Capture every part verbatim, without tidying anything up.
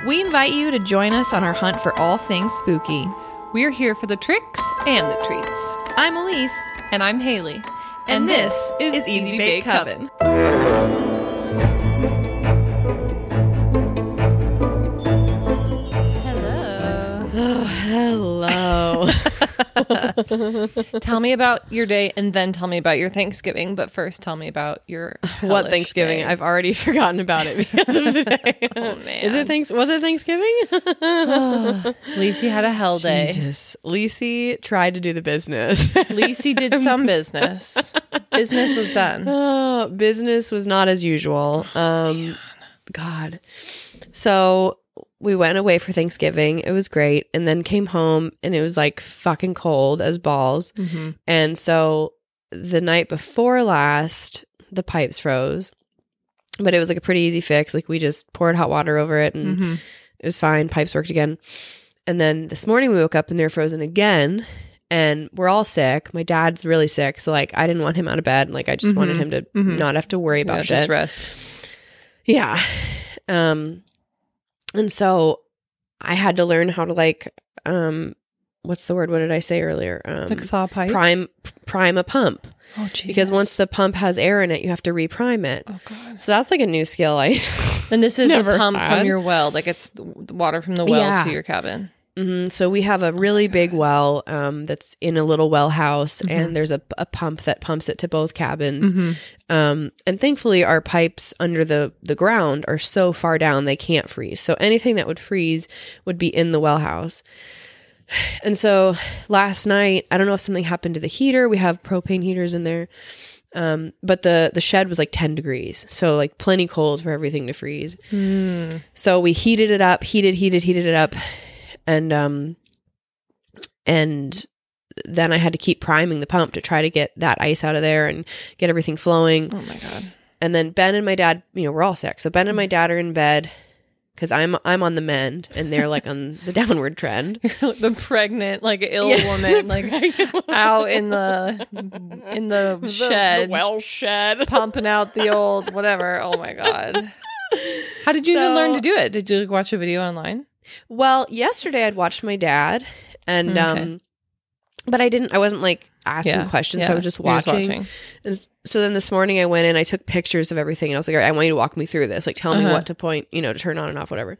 We invite you to join us on our hunt for all things spooky. We're here for the tricks and the treats. I'm Elise. And I'm Haley. And, and this, this is Easy, Easy Bake Coven. Hello. Oh, hello. Tell me about your day and then tell me about your Thanksgiving. But first, tell me about your what Thanksgiving? Day. I've already forgotten about it because of the day. Oh, man. Is it thanks? Was it Thanksgiving? Lacey had a hell day. Jesus. Lacey tried to do the business. Lacey did some business. Business was done. Oh, business was not as usual. Um, God. So we went away for Thanksgiving. It was great. And then came home and it was like fucking cold as balls. Mm-hmm. And so the night before last, the pipes froze. But it was like a pretty easy fix. Like we just poured hot water over it and mm-hmm. it was fine. Pipes worked again. And then this morning we woke up and they're frozen again. And we're all sick. My dad's really sick. So like I didn't want him out of bed. Like I just mm-hmm. wanted him to mm-hmm. not have to worry about yeah, shit. Just rest. Yeah. Um, and so I had to learn how to like, um, what's the word? What did I say earlier? Um, like thaw pipes? Prime, prime a pump. Oh, Jesus. Because once the pump has air in it, you have to reprime it. Oh, God. So that's like a new skill. I And this is the pump had. from your well. Like it's the water from the well Yeah. to your cabin. Mm-hmm. So we have a really big well um, that's in a little well house, Mm-hmm. and there's a, a pump that pumps it to both cabins. Mm-hmm. Um, and thankfully, our pipes under the, the ground are so far down they can't freeze. So anything that would freeze would be in the well house. And so last night, I don't know if something happened to the heater. We have propane heaters in there. Um, but the, the shed was like ten degrees. So like plenty cold for everything to freeze. Mm. So we heated it up, heated, heated, heated it up. And, um, and then I had to keep priming the pump to try to get that ice out of there and get everything flowing. Oh my God. And then Ben and my dad, you know, we're all sick. So Ben and my dad are in bed because I'm, I'm on the mend and they're like on the downward trend. You're like the pregnant, like ill Yeah. woman, like out in the, in the, The- shed, the well shed. pumping out the old, whatever. Oh my God. How did you So- even learn to do it? Did you like, watch a video online? Well, yesterday I'd watched my dad and, Okay. um, but I didn't, I wasn't like asking Yeah. questions. Yeah. So I was just You're just watching. watching. And s- so then this morning I went in, I took pictures of everything and I was like, all right, I want you to walk me through this. Like, tell me Uh-huh. what to point, you know, to turn on and off, whatever.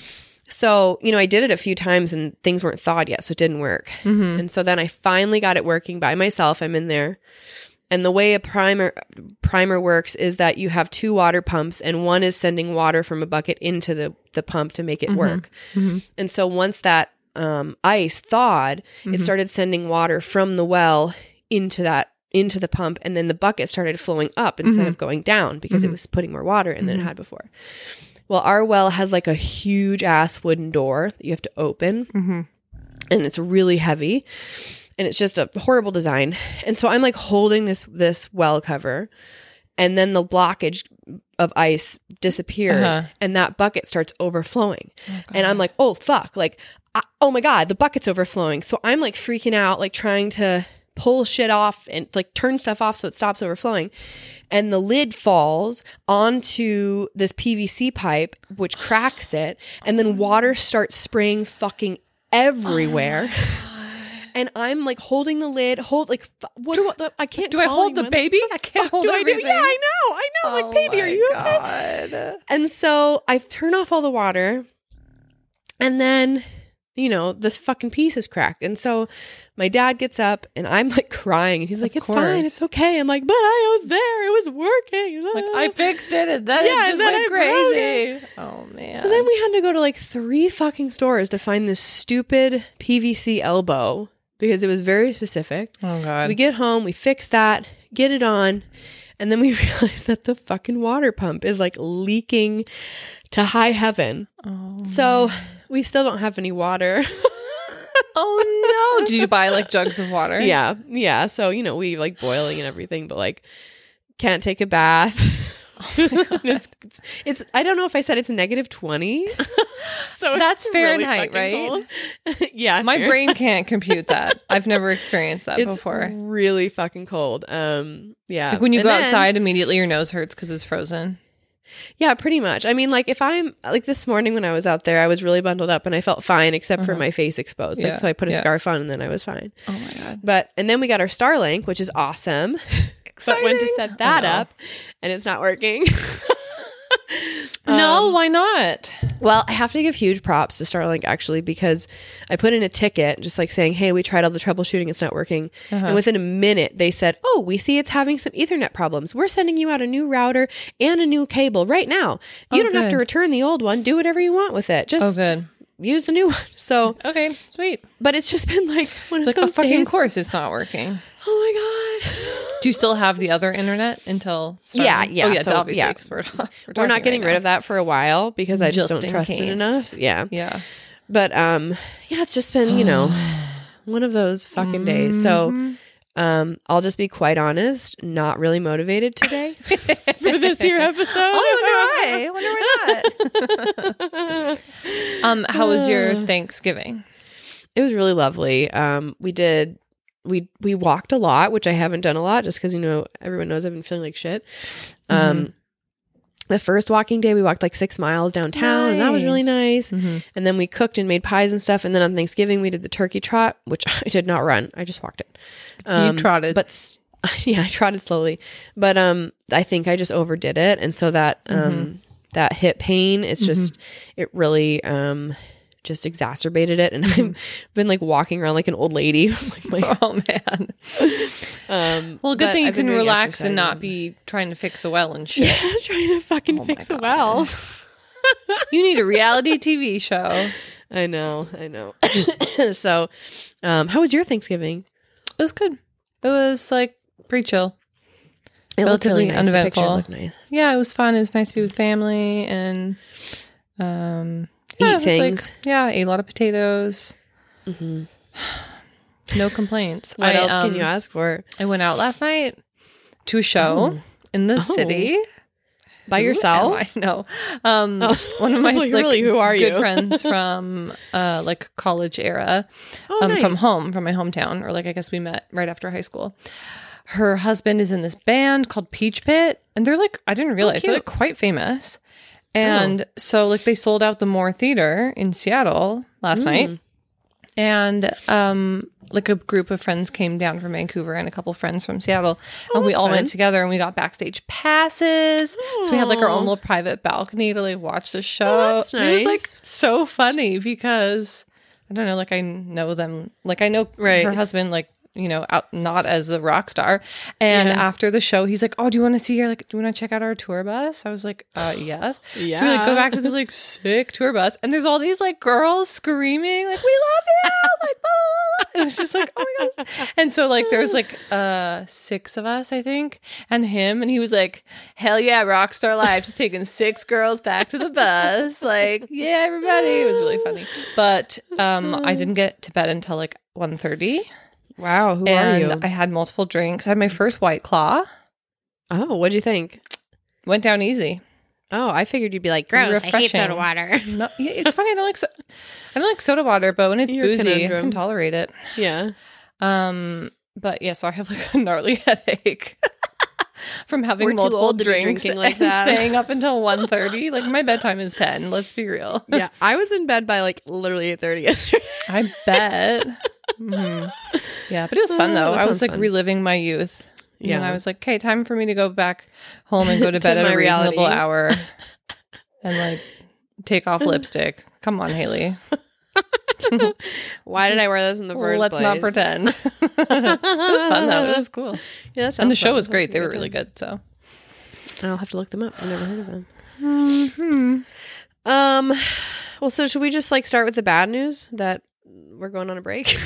So, you know, I did it a few times and things weren't thawed yet. So it didn't work. Mm-hmm. And so then I finally got it working by myself. I'm in there. And the way a primer primer works is that you have two water pumps and one is sending water from a bucket into the, the pump to make it Mm-hmm. work. Mm-hmm. And so once that um, ice thawed, Mm-hmm. it started sending water from the well into that into the pump, and then the bucket started flowing up instead Mm-hmm. of going down because it was putting more water in than it had before. Well, our well has like a huge ass wooden door that you have to open, Mm-hmm. and it's really heavy, and it's just a horrible design. And so I'm like holding this this well cover, and then the blockage of ice disappears, Uh-huh. and that bucket starts overflowing. And I'm like, oh, fuck. Like, I, oh my God, the bucket's overflowing. So I'm like freaking out, like trying to pull shit off and like turn stuff off so it stops overflowing. And the lid falls onto this P V C pipe, which cracks it. And then water starts spraying fucking everywhere. And I'm like holding the lid, hold like, f- what do I, I can't Do I call hold the anyone. baby? What the I can't fuck hold do I do? everything. Yeah, I know. I know. Oh like, baby, are my you okay? God. And so I turn off all the water, and then, you know, this fucking piece is cracked. And so my dad gets up and I'm like crying. And he's like, Of it's fine. course. It's okay. I'm like, but I was there. It was working. Like I fixed it and then Yeah, it just and then went I broke crazy. Oh man. So then we had to go to like three fucking stores to find this stupid P V C elbow because it was very specific. Oh God. So we get home, we fix that, get it on, and then we realize that the fucking water pump is like leaking to high heaven. oh. So we still don't have any water. Oh no. Did you buy like jugs of water? Yeah. Yeah. So, you know, we like boiling and everything, but like can't take a bath. it's, it's, it's, I don't know if I said it's negative twenty. So it's That's really Fahrenheit, fucking cold. Yeah. My fair. brain can't compute that. I've never experienced that It's before. really fucking cold. Um, yeah. Like when you And go then- outside, immediately your nose hurts because it's frozen. Yeah, pretty much. I mean, like if I'm like this morning when I was out there, I was really bundled up and I felt fine except Uh-huh. for my face exposed. Like Yeah, so I put a yeah. scarf on and then I was fine. Oh my God. But and then we got our Starlink, which is awesome. But went to Exciting. set that I know. up and it's not working. No, Um, why not? Well, I have to give huge props to Starlink actually because I put in a ticket just like saying, hey, we tried all the troubleshooting. It's not working. Uh-huh. And within a minute, they said, oh, we see it's having some Ethernet problems. We're sending you out a new router and a new cable right now. You Oh, don't have to good. return the old one. Do whatever you want with it. Oh, Just good. use the new one. So, Okay, sweet. but it's just been like one of Like a those fucking days. course, it's not working. Oh my God. Do you still have the other internet until? Yeah, Starlink? yeah, Oh, yeah. so, obviously, yeah. because we're, we're, We're talking not getting right rid now. of that for a while because I just, Just don't in trust it case. enough. Yeah. Yeah. But um yeah, it's just been, you know, one of those fucking days. So um I'll just be quite honest, not really motivated today for this here episode. I wonder why. I wonder why not. um, how was your Thanksgiving? It was really lovely. Um we did we we walked a lot, which I haven't done a lot just because, you know, everyone knows I've been feeling like shit. Um the first walking day we walked like six miles downtown and that was really nice. Mm-hmm. And then we cooked and made pies and stuff. And then on Thanksgiving we did the turkey trot, which I did not run. I just walked it. Um, you trotted. But s- yeah, I trotted slowly. But um, I think I just overdid it. And so that um, Mm-hmm. that hip pain, it's just, it really um, just exacerbated it. And I've been like walking around like an old lady. like my, oh, man. um, Well, good but thing you I've been can doing relax and not exercise. be trying to fix a well and shit. Yeah, trying to fucking Oh my fix a God. well. You need a reality T V show. I know, I know. So, um, how was your Thanksgiving? It was good. It was like pretty chill. It looked really Relatively nice. The pictures uneventful. look nice. Yeah, it was fun. It was nice to be with family and um yeah, Eat it was things. like yeah, ate a lot of potatoes. hmm No complaints. What I, else um, can you ask for? I went out last night to a show Oh. in the Oh. city. By Who yourself? am I know. Um, Oh. One of I my was like, like, really, who are good you? friends from uh, like college era, Oh, um, from nice. home, from my hometown, or like I guess we met right after high school. Her husband is in this band called Peach Pit, and they're like I didn't realize they're cute. like quite famous. And so like they sold out the Moore Theater in Seattle last night, and um like a group of friends came down from Vancouver and a couple friends from Seattle, and we that's all fun. went together and we got backstage passes. So we had like our own Aw. little private balcony to like watch the show. that's It was like nice. so funny because I don't know, like I know them, like I know Right. her husband, like you know, out not as a rock star. And Yeah. after the show, he's like, "Oh, do you want to see her? Like, do you want to check out our tour bus?" I was like, "Uh, yes." So we like go Yeah. back to this like sick tour bus, and there's all these like girls screaming, like, "We love you!" Like, ah! And it's just like, oh my god. And so like there's like uh six of us, I think, and him, and he was like, "Hell yeah, rock star life!" Just taking six girls back to the bus, like, yeah, everybody. It was really funny, but um, I didn't get to bed until like one thirty. Wow, who And are you? I had multiple drinks. I had my first White Claw. Oh, what'd you think? Went down easy. Oh, I figured you'd be like, gross, I hate Refreshing. soda water. No, yeah, it's funny. I don't like so- I don't like soda water, but when it's You're a boozy, I conundrum. can tolerate it. Yeah. Um, but yeah, so I have like a gnarly headache from having We're too multiple old to be drinks drinking like and that. staying up until one thirty. Like my bedtime is ten. Let's be real. Yeah. I was in bed by like literally eight thirty yesterday. I bet. Mhm. Yeah, but it was fun Oh, though. that I was sounds like fun. reliving my youth. And then Yeah. I was like, okay, time for me to go back home and go to To bed at my a reasonable reality. hour and like take off lipstick. Come on, Haley. Why did I wear this in the first Let's place? not pretend. It was fun though. It was cool. Yeah, that And the sounds show fun. was Sounds great. like They a were good really time. good. So I'll have to look them up. I've never heard of them. mm-hmm. Um, well, so should we just like start with the bad news that we're going on a break?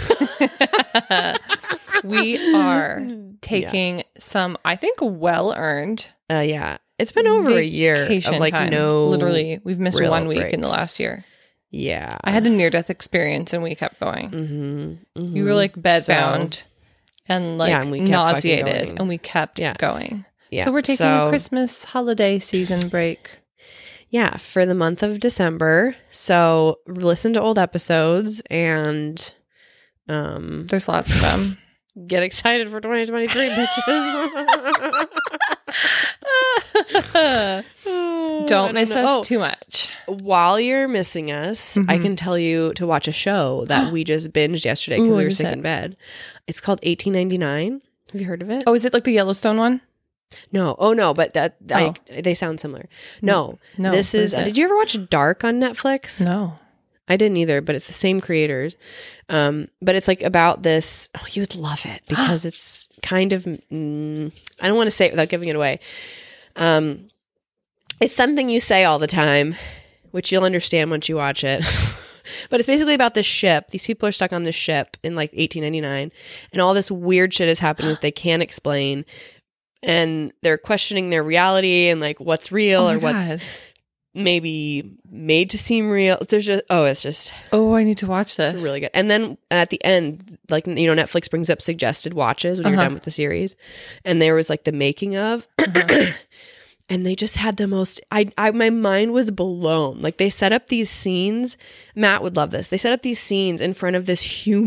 we are taking some, I think, well earned Uh, yeah, it's been over a year vacation of like time. no, Literally, we've missed real one week in the breaks. last year. Yeah, I had a near death experience and we kept going. Mm-hmm, mm-hmm. You were like bedbound So, and like Yeah, and we kept fucking nauseated, going. and we kept Yeah. going. yeah. So we're taking so, a Christmas holiday season break. yeah, for the month of December. So listen to old episodes and um There's lots of them. get excited for twenty twenty-three, bitches. Don't miss know. us Oh. too much. While you're missing us, I Mhm. can tell you to watch a show that we just binged yesterday Ooh, because we what were is sick it? in bed. It's called eighteen ninety-nine. Have you heard of it? Oh, is it like the Yellowstone one? No. Oh, no. But that Oh. I, they sound similar. No. No. This what is. it? Did you ever watch Dark on Netflix? No. I didn't either, but it's the same creators. Um, but it's like about this. Oh, you would love it because it's kind of. Mm, I don't want to say it without giving it away. Um, it's something you say all the time, which you'll understand once you watch it. But it's basically about this ship. These people are stuck on this ship in like eighteen ninety-nine, and all this weird shit is happening that they can't explain. And they're questioning their reality and like what's real Oh my or what's God. maybe made to seem real. There's just oh, it's just Oh, I need to watch this. it's really good. And then at the end, like you know, Netflix brings up suggested watches when Uh-huh. you're done with the series, and there was like the making of. Uh-huh. And they just had the most I, I my mind was blown. Like they set up these scenes. Matt would love this. They set up these scenes in front of this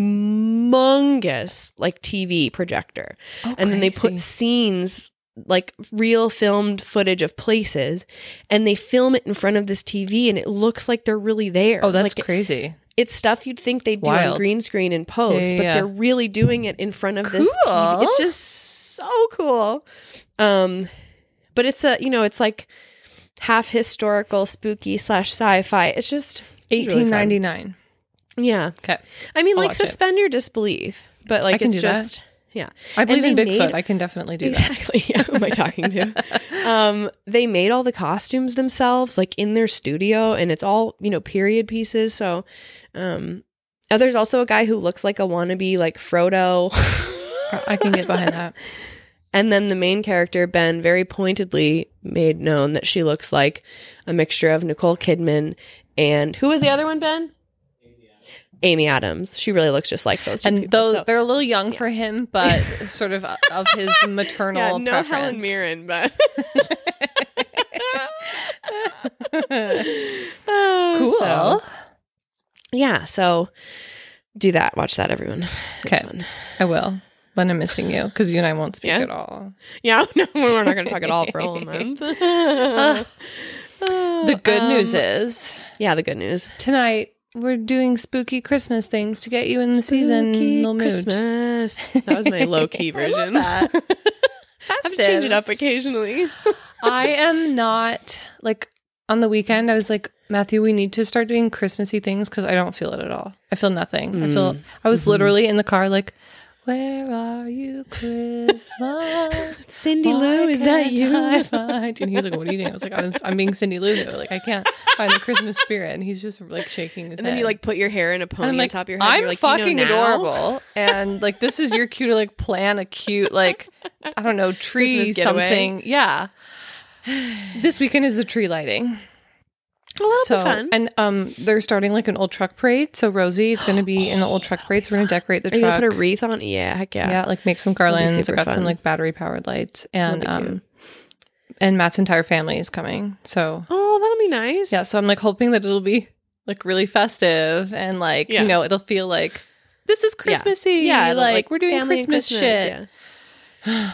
humongous like T V projector. Oh, And then they put crazy. scenes like real filmed footage of places, and they film it in front of this T V and it looks like they're really there. Oh, that's like, crazy. it's stuff you'd think they'd do on Wild. green screen and post, Yeah, yeah, but yeah. they're really doing it in front of this T V. Cool. It's just so cool. Um But it's a, you know, it's like half historical, spooky slash sci-fi. It's just it's really eighteen fun. ninety-nine. Yeah. Okay. I mean, I'll like watch it. suspend your disbelief, but like I can it's do that. just, yeah. I believe in they Bigfoot. made- I can definitely do that. Exactly. Yeah. Who am I talking to? Um, they made all the costumes themselves, like in their studio, and it's all, you know, period pieces. So, um, uh, there's also a guy who looks like a wannabe, like Frodo. I can get behind that. And then the main character, Ben, very pointedly made known that she looks like a mixture of Nicole Kidman and who was the other one, Ben? Amy Adams. Amy Adams. She really looks just like those two And people. those so- they're a little young for him, but sort of of his maternal yeah, no preference. Helen Mirren, but Uh, Cool. so- yeah, so do that. Watch that, everyone. It's Okay. fun. I will. When I'm missing you, because you and I won't speak Yeah? at all. Yeah, no, we're not going to talk at all for a whole month. The good Um, news is yeah, the good news. tonight we're doing spooky Christmas things to get you in the season Spooky little mood. Christmas. That was my low key I love version. that. I have to change it up occasionally. I am not like on the weekend. I was like, Matthew, we need to start doing Christmassy things because I don't feel it at all. I feel nothing. I feel. I was Mhm. literally in the car like, where are you, Christmas? Cindy Why Lou, is that can't you? I find you? And he was like, what are you doing? I was like, I'm, I'm being Cindy Lou. Like, I can't find the Christmas spirit. And he's just like shaking his And head. then you like put your hair in a And pony I'm like, on top of your head. I'm You're like, "Do you know fucking now?" adorable. And like, this is your cue to like plan a cute, like, I don't know, tree Christmas getaway. something. Yeah. This weekend is the tree lighting. Well, that'll so be fun. and um they're starting like an old truck parade. So Rosie is going to be in the old truck parade. So we're going to decorate the Are you truck. gonna put a wreath on? Yeah, heck yeah. yeah. like make some garlands. I super got some fun. like battery powered lights, and That'll be um and Matt's entire family is coming. So Oh, that'll be nice. yeah, so I'm like hoping that it'll be like really festive and like Yeah. you know it'll feel like this is Christmassy. Yeah, like, we're doing family and Christmas, shit. Yeah.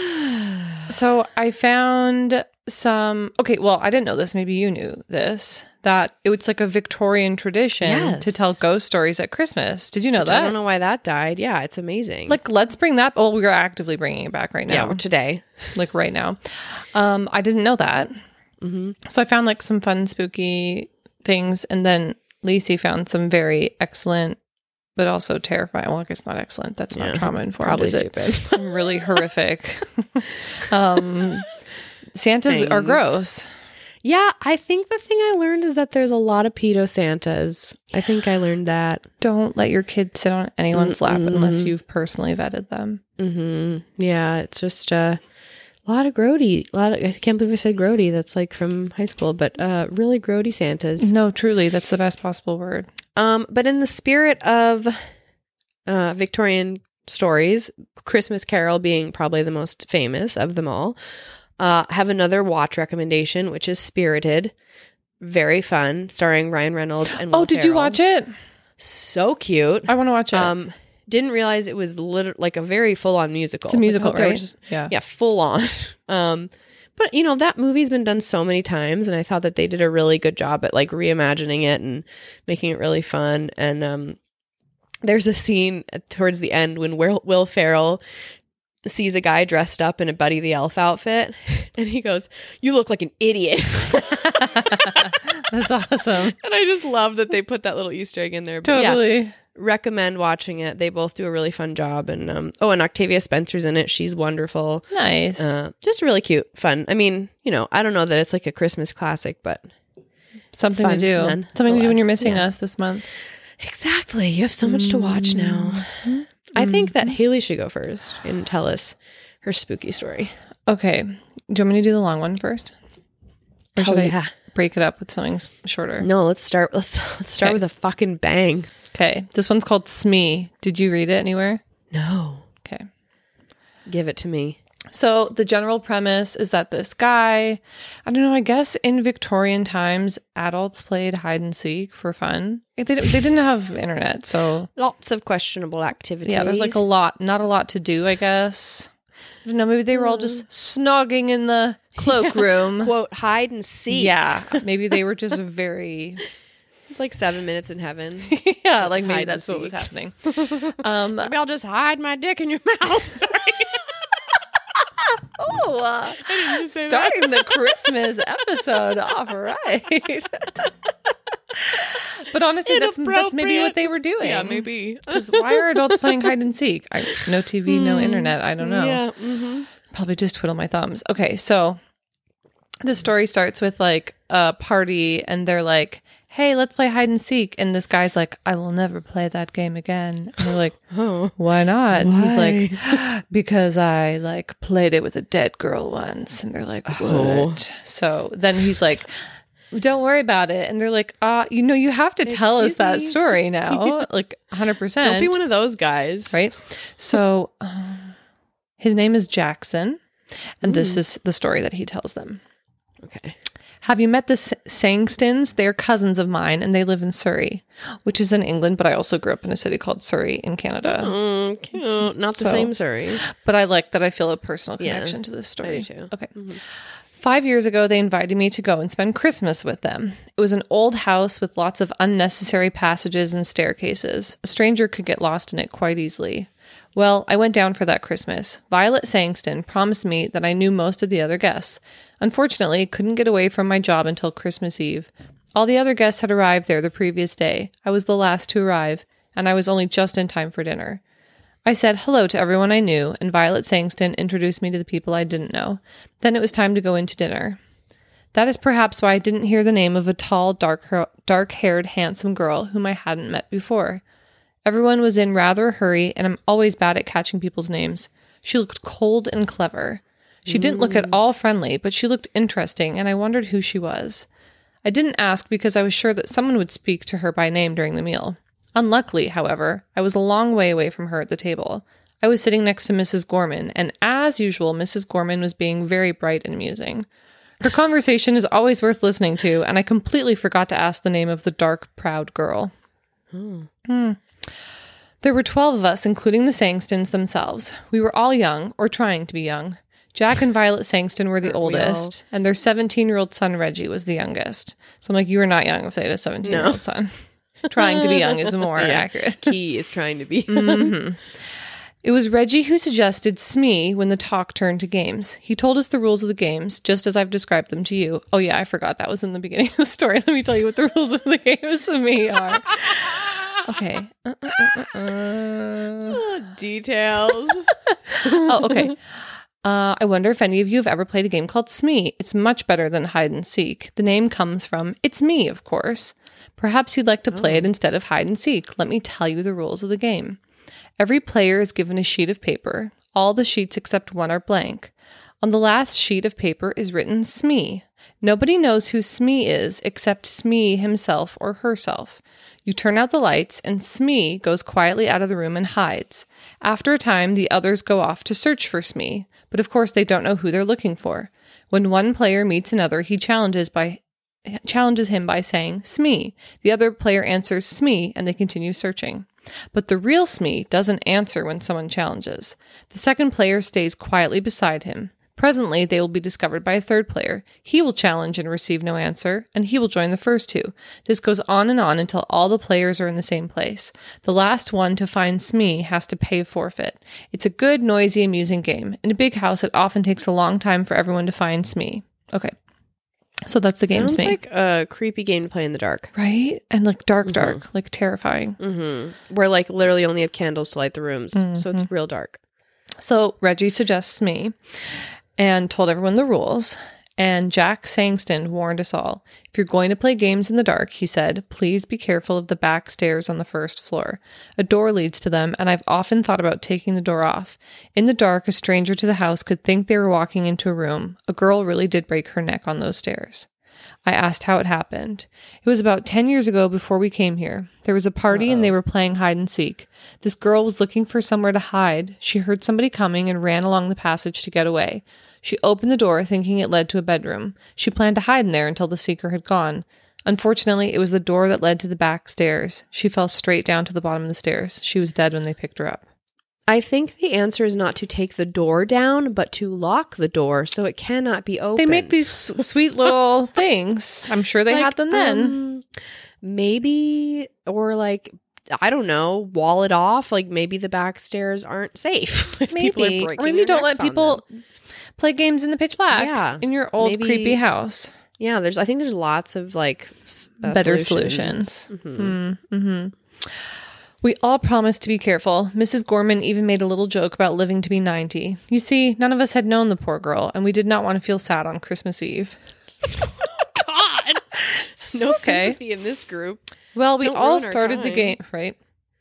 So I found some. Okay, well, I didn't know this. Maybe you knew this. That it was like a Victorian tradition Yes. to tell ghost stories at Christmas. Did you know I that? don't know why that died. Yeah, it's amazing. Like, let's bring that. Oh, we're actively bringing it back right yeah, now. today. Like right now. Um, I didn't know that. Mm-hmm. So I found like some fun, spooky things, and then Lacey found some very excellent, but also terrifying. Well, I guess not excellent. That's not Yeah, trauma informed. probably is it? stupid. Some really horrific. um, Santas are Things. gross. Yeah, I think the thing I learned is that there's a lot of pedo Santas. I think I learned that. Don't let your kid sit on anyone's lap Mm-mm. unless you've personally vetted them. Mm-hmm. Yeah, it's just uh, a lot of grody. A lot of, I can't believe I said grody. That's like from high school, but uh, really grody Santas. No, truly, that's the best possible word. Um, but in the spirit of uh, Victorian stories, Christmas Carol being probably the most famous of them all, uh, have another watch recommendation, which is Spirited. Very fun, starring Ryan Reynolds and Will Oh, did you Ferrell. watch it? So cute. I want to watch it. Um, didn't realize it was lit- like a very full on musical. it's a musical, Like, I hope there right? was just- yeah. yeah, full on. Um, But, you know, that movie's been done so many times, and I thought that they did a really good job at, like, reimagining it and making it really fun. And um, there's a scene towards the end when Will, Will Ferrell sees a guy dressed up in a Buddy the Elf outfit, and he goes, "You look like an idiot." That's awesome. And I just love that they put that little Easter egg in there. But Totally. Yeah, recommend watching it. They both do a really fun job. And um, oh, and Octavia Spencer's in it. She's wonderful. Nice. Uh, just really cute, fun. I mean, you know, I don't know that it's like a Christmas classic, but something to do. Something to do when you're missing yeah. us this month. Exactly. You have so much to watch now. Mm-hmm. I think that Haley should go first and tell us her spooky story. Okay. Do you want me to do the long one first? Or should oh, yeah. I break it up with something shorter? No, let's start. Let's let's start okay. with a fucking bang. Okay. This one's called Smee. Did you read it anywhere? No. Okay. Give it to me. So the general premise is that this guy, I don't know, I guess in Victorian times, adults played hide and seek for fun. They, they didn't have internet, so... Lots of questionable activities. Yeah, there's like a lot, not a lot to do, I guess. I don't know, maybe they were all just snogging in the cloakroom. Yeah. Quote, hide and seek. Yeah, maybe they were just very... It's like seven minutes in heaven. Yeah, like maybe that's what was happening. Um, maybe I'll just hide my dick in your mouth. Sorry. Oh, uh, starting the Christmas episode off right. But honestly, that's, that's maybe what they were doing. Yeah, maybe. Because why are adults playing hide and seek? I, no T V, no internet. I don't know. Yeah. Mm-hmm. Probably just twiddle my thumbs. Okay, so the story starts with like a party, and they're like, "Hey, let's play hide and seek." And this guy's like, "I will never play that game again." And they're like, "Oh, why not?" And why? he's like, "Because I like played it with a dead girl once." And they're like, "What?" Oh. So then he's like, "Don't worry about it." And they're like, uh, you know, you have to tell Excuse us that me? story now. Like one hundred percent. Don't be one of those guys. Right? So uh, his name is Jackson. And mm. this is the story that he tells them. Okay. "Have you met the S- Sangstons? They're cousins of mine, and they live in Surrey," which is in England, but I also grew up in a city called Surrey in Canada. Mm, cute. Not the so, same Surrey. But I like that I feel a personal connection yeah, to this story. I do too. Okay. Mm-hmm. Five years ago, they invited me to go and spend Christmas with them. It was an old house with lots of unnecessary passages and staircases. A stranger could get lost in it quite easily. Well, I went down for that Christmas. Violet Sangston promised me that I knew most of the other guests. Unfortunately, couldn't get away from my job until Christmas Eve. All the other guests had arrived there the previous day. I was the last to arrive, and I was only just in time for dinner. I said hello to everyone I knew, and Violet Sangston introduced me to the people I didn't know. Then it was time to go into dinner. That is perhaps why I didn't hear the name of a tall, dark, dark-haired, handsome girl whom I hadn't met before. Everyone was in rather a hurry, and I'm always bad at catching people's names. She looked cold and clever. She didn't look at all friendly, but she looked interesting, and I wondered who she was. I didn't ask because I was sure that someone would speak to her by name during the meal. Unluckily, however, I was a long way away from her at the table. I was sitting next to Missus Gorman, and as usual, Missus Gorman was being very bright and amusing. Her conversation is always worth listening to, and I completely forgot to ask the name of the dark, proud girl. Hmm. Hmm. There were twelve of us, including the Sangstons themselves. We were all young, or trying to be young. Jack and Violet Sangston were the oldest, and their seventeen-year-old son, Reggie, was the youngest. So I'm like, you were not young if they had a seventeen-year-old no. son. Trying to be young is more yeah. accurate. Key is trying to be. Mm-hmm. It was Reggie who suggested Smee when the talk turned to games. He told us the rules of the games, just as I've described them to you. Oh yeah, I forgot that was in the beginning of the story. Let me tell you what the rules of the game of Smee are. Okay. Uh, uh, uh, uh, uh. Oh, details. Oh, okay. Uh, I wonder if any of you have ever played a game called Smee. It's much better than hide and seek. The name comes from It's Me, of course. Perhaps you'd like to play oh. it instead of hide and seek. Let me tell you the rules of the game. Every player is given a sheet of paper. All the sheets except one are blank. On the last sheet of paper is written Smee. Nobody knows who Smee is except Smee himself or herself. You turn out the lights, and Smee goes quietly out of the room and hides. After a time, the others go off to search for Smee, but of course they don't know who they're looking for. When one player meets another, he challenges by challenges him by saying, Smee. The other player answers Smee, and they continue searching. But the real Smee doesn't answer when someone challenges. The second player stays quietly beside him. Presently, they will be discovered by a third player. He will challenge and receive no answer, and he will join the first two. This goes on and on until all the players are in the same place. The last one to find Smee has to pay forfeit. It's a good, noisy, amusing game. In a big house, it often takes a long time for everyone to find Smee. Okay. So that's the game, Sounds Smee. like a creepy game to play in the dark. Right? And like dark, Mhm. dark, like terrifying. Mm-hmm. Where like literally only have candles to light the rooms. Mm-hmm. So it's real dark. So Reggie suggests Smee and told everyone the rules. And Jack Sangston warned us all. If you're going to play games in the dark, he said, please be careful of the back stairs on the first floor. A door leads to them, and I've often thought about taking the door off. In the dark, a stranger to the house could think they were walking into a room. A girl really did break her neck on those stairs. I asked how it happened. It was about ten years ago before we came here. There was a party Uh-oh. and they were playing hide and seek. This girl was looking for somewhere to hide. She heard somebody coming and ran along the passage to get away. She opened the door thinking it led to a bedroom. She planned to hide in there until the seeker had gone. Unfortunately, it was the door that led to the back stairs. She fell straight down to the bottom of the stairs. She was dead when they picked her up. I think the answer is not to take the door down, but to lock the door so it cannot be opened. They make these sweet little things. I'm sure they like, had them then. Um, maybe, or like, I don't know, wall it off. Like maybe the back stairs aren't safe. If maybe. People are breaking or maybe their don't let necks on people them. play games in the pitch black Yeah. in your old Maybe- creepy house. Yeah, there's. I think there's lots of like s- uh, Better solutions. solutions. Mhm. Mm-hmm. We all promised to be careful. Missus Gorman even made a little joke about living to be ninety. You see, none of us had known the poor girl, and we did not want to feel sad on Christmas Eve. God, no okay. sympathy in this group. Well, we Don't all ruin our started the time. game, right?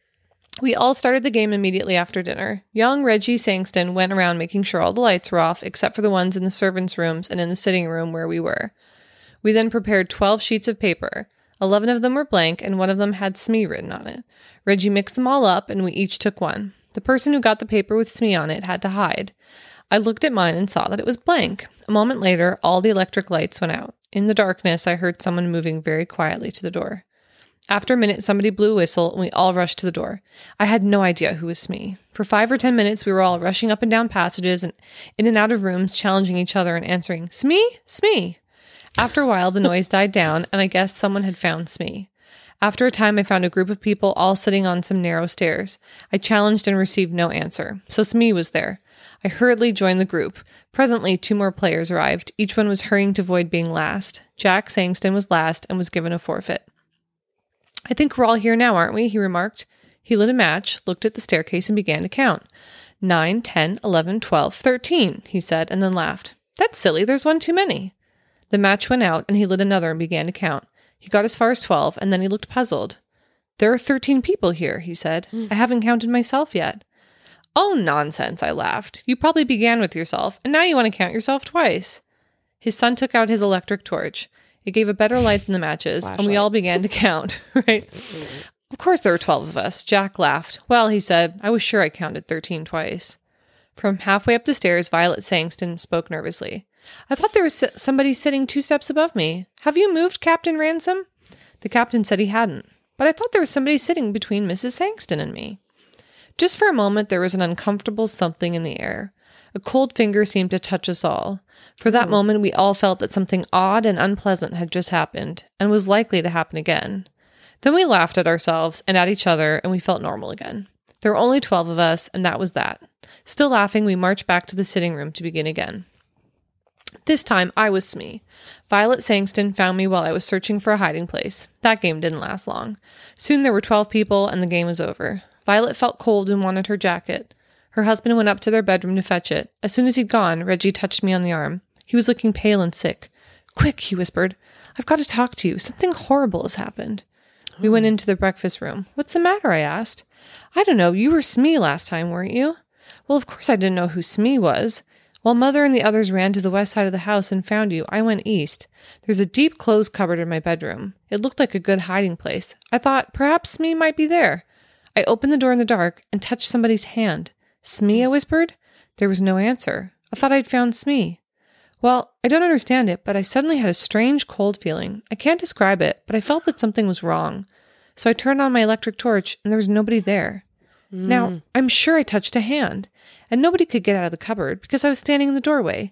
We all started the game immediately after dinner. Young Reggie Sangston went around making sure all the lights were off, except for the ones in the servants' rooms and in the sitting room where we were. We then prepared twelve sheets of paper. Eleven of them were blank, and one of them had Smee written on it. Reggie mixed them all up, and we each took one. The person who got the paper with Smee on it had to hide. I looked at mine and saw that it was blank. A moment later, all the electric lights went out. In the darkness, I heard someone moving very quietly to the door. After a minute, somebody blew a whistle, and we all rushed to the door. I had no idea who was Smee. For five or ten minutes, we were all rushing up and down passages and in and out of rooms, challenging each other and answering, Smee? Smee? After a while, the noise died down, and I guessed someone had found Smee. After a time, I found a group of people all sitting on some narrow stairs. I challenged and received no answer, so Smee was there. I hurriedly joined the group. Presently, two more players arrived. Each one was hurrying to avoid being last. Jack Sangston was last and was given a forfeit. I think we're all here now, aren't we? He remarked. He lit a match, looked at the staircase, and began to count. Nine, ten, eleven, twelve, thirteen, he said, and then laughed. That's silly. There's one too many. The match went out, and he lit another and began to count. He got as far as twelve, and then he looked puzzled. There are thirteen people here, he said. Mm. I haven't counted myself yet. Oh, nonsense, I laughed. You probably began with yourself, and now you want to count yourself twice. His son took out his electric torch. It gave a better light than the matches, Flashlight. And we all began to count, right? Mm. Of course there were twelve of us. Jack laughed. Well, he said, I was sure I counted thirteen twice. From halfway up the stairs, Violet Sangston spoke nervously. I thought there was somebody sitting two steps above me. Have you moved, Captain Ransom? The captain said he hadn't, but I thought there was somebody sitting between Missus Sangston and me. Just for a moment, there was an uncomfortable something in the air. A cold finger seemed to touch us all. For that mm. moment, we all felt that something odd and unpleasant had just happened, and was likely to happen again. Then we laughed at ourselves and at each other, and we felt normal again. There were only twelve of us, and that was that. Still laughing, we marched back to the sitting room to begin again. This time, I was Smee. Violet Sangston found me while I was searching for a hiding place. That game didn't last long. Soon there were twelve people, and the game was over. Violet felt cold and wanted her jacket. Her husband went up to their bedroom to fetch it. As soon as he'd gone, Reggie touched me on the arm. He was looking pale and sick. Quick, he whispered. I've got to talk to you. Something horrible has happened. We went into the breakfast room. What's the matter? I asked. I don't know. You were Smee last time, weren't you? Well, of course I didn't know who Smee was. While Mother and the others ran to the west side of the house and found you, I went east. There's a deep clothes cupboard in my bedroom. It looked like a good hiding place. I thought perhaps Smee might be there. I opened the door in the dark and touched somebody's hand. Smee, I whispered. There was no answer. I thought I'd found Smee. Well, I don't understand it, but I suddenly had a strange cold feeling. I can't describe it, but I felt that something was wrong. So I turned on my electric torch, and there was nobody there. Mm. Now, I'm sure I touched a hand, and nobody could get out of the cupboard because I was standing in the doorway.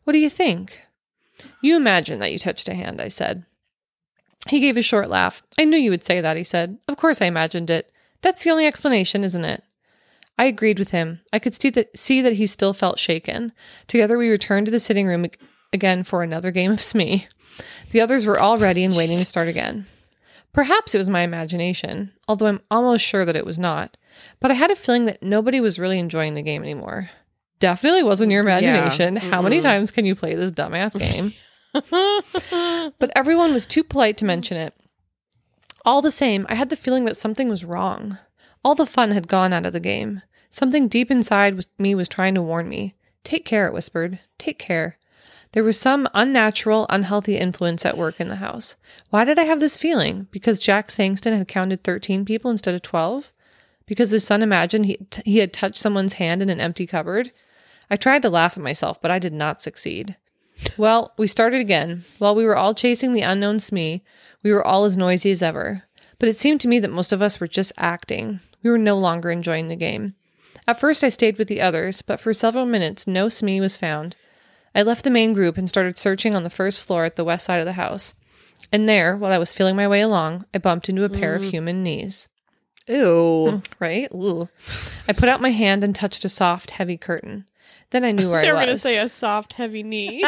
What do you think? You imagine that you touched a hand, I said. He gave a short laugh. I knew you would say that, he said. Of course I imagined it. That's the only explanation, isn't it? I agreed with him. I could see that, see that he still felt shaken. Together we returned to the sitting room again for another game of Smee. The others were all ready and waiting to start again. Perhaps it was my imagination, although I'm almost sure that it was not. But I had a feeling that nobody was really enjoying the game anymore. Definitely wasn't your imagination. Yeah. How many times can you play this dumbass game? But everyone was too polite to mention it. All the same, I had the feeling that something was wrong. All the fun had gone out of the game. Something deep inside me was trying to warn me. Take care, it whispered. Take care. There was some unnatural, unhealthy influence at work in the house. Why did I have this feeling? Because Jack Sangston had counted thirteen people instead of twelve? Because his son imagined he, t- he had touched someone's hand in an empty cupboard? I tried to laugh at myself, but I did not succeed. Well, we started again. While we were all chasing the unknown Smee, we were all as noisy as ever. But it seemed to me that most of us were just acting. We were no longer enjoying the game. At first I stayed with the others, but for several minutes no Smee was found. I left the main group and started searching on the first floor at the west side of the house. And there, while I was feeling my way along, I bumped into a pair mm. of human knees. Ew. Right? Ooh. I put out my hand and touched a soft, heavy curtain. Then I knew where they I was. They were going to say a soft, heavy knee.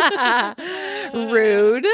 Rude.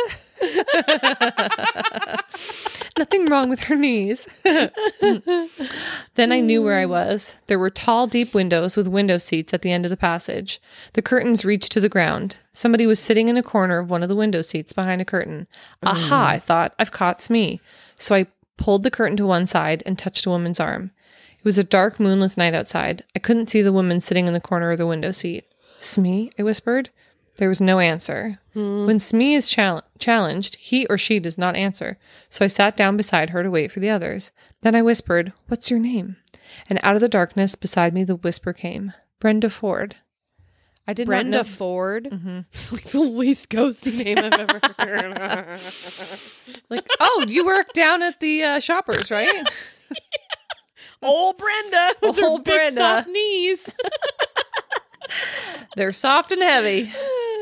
Nothing wrong with her knees. Then I knew where I was. There were tall, deep windows with window seats at the end of the passage. The curtains reached to the ground. Somebody was sitting in a corner of one of the window seats behind a curtain. Mm. Aha, I thought, I've caught Smee. So I pulled the curtain to one side and touched a woman's arm. It was a dark, moonless night outside. I couldn't see the woman sitting in the corner of the window seat. Smee? I whispered. There was no answer. Mm. When Smee is chal- challenged, he or she does not answer. So I sat down beside her to wait for the others. Then I whispered, "What's your name?" And out of the darkness beside me the whisper came, "Brenda Ford." I did Brenda not know- Ford? Mm-hmm. It's like the least ghosty name I've ever heard. Like, oh, you work down at the uh, Shoppers, right? Old Brenda with her Old big Brenda. soft knees. They're soft and heavy.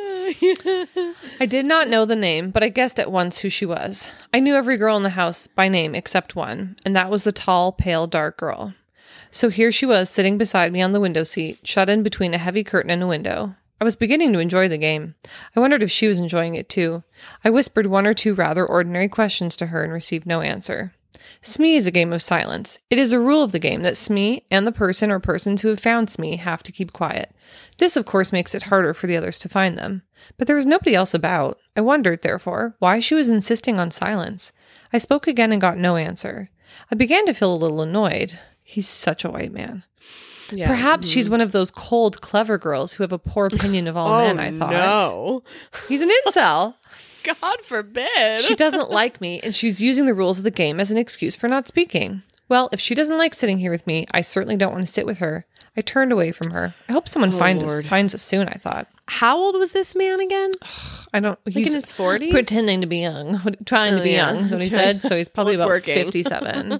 I did not know the name, but I guessed at once who she was. I knew every girl in the house by name except one, and that was the tall, pale, dark girl. So here she was sitting beside me on the window seat, shut in between a heavy curtain and a window. I was beginning to enjoy the game. I wondered if she was enjoying it too. I whispered one or two rather ordinary questions to her and received no answer. Smee is a game of silence. It is a rule of the game that Smee and the person or persons who have found Smee have to keep quiet. This, of course, makes it harder for the others to find them. But there was nobody else about. I wondered, therefore, why she was insisting on silence. I spoke again and got no answer. I began to feel a little annoyed. He's such a white man. Yeah. Perhaps mm-hmm. she's one of those cold, clever girls who have a poor opinion of all oh, men, I thought. No. He's an incel. God forbid. She doesn't like me, and she's using the rules of the game as an excuse for not speaking. Well, if she doesn't like sitting here with me, I certainly don't want to sit with her. I turned away from her. I hope someone oh, find Lord. us, finds us soon, I thought. How old was this man again? I don't... Like he's in his forties? Pretending to be young. Trying oh, to be yeah. young, is what he said. So he's probably well, about working. fifty-seven.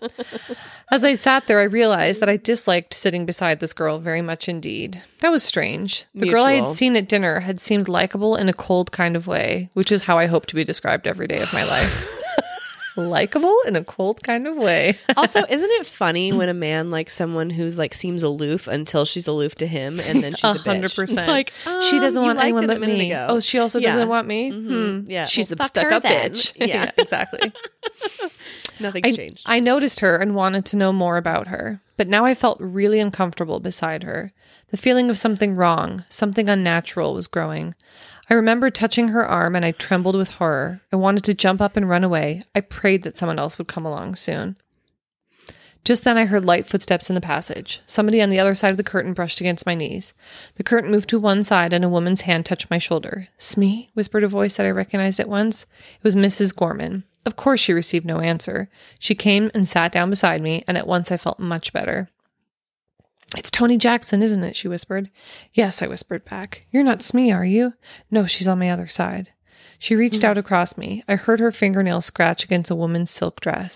As I sat there, I realized that I disliked sitting beside this girl very much indeed. That was strange. The Mutual. girl I had seen at dinner had seemed likable in a cold kind of way, which is how I hope to be described every day of my life. Likable in a cold kind of way. Also, isn't it funny when a man likes someone who's like seems aloof until she's aloof to him, and then she's a bitch? one hundred percent. It's like um, she doesn't want anyone but me. Ago. Oh, she also yeah. doesn't want me. Mm-hmm. Hmm. Yeah, she's well, a stuck-up bitch. Yeah. yeah, exactly. Nothing's I, changed. I noticed her and wanted to know more about her, but now I felt really uncomfortable beside her. The feeling of something wrong, something unnatural was growing. I remember touching her arm and I trembled with horror. I wanted to jump up and run away. I prayed that someone else would come along soon. Just then I heard light footsteps in the passage. Somebody on the other side of the curtain brushed against my knees. The curtain moved to one side and a woman's hand touched my shoulder. "Smee?" whispered a voice that I recognized at once. It was Missus Gorman. Of course she received no answer. She came and sat down beside me, and at once I felt much better. "It's Toni Jackson, isn't it?" she whispered. "Yes," I whispered back. "You're not Smee, are you?" "No, she's on my other side." She reached mm. out across me. I heard her fingernails scratch against a woman's silk dress.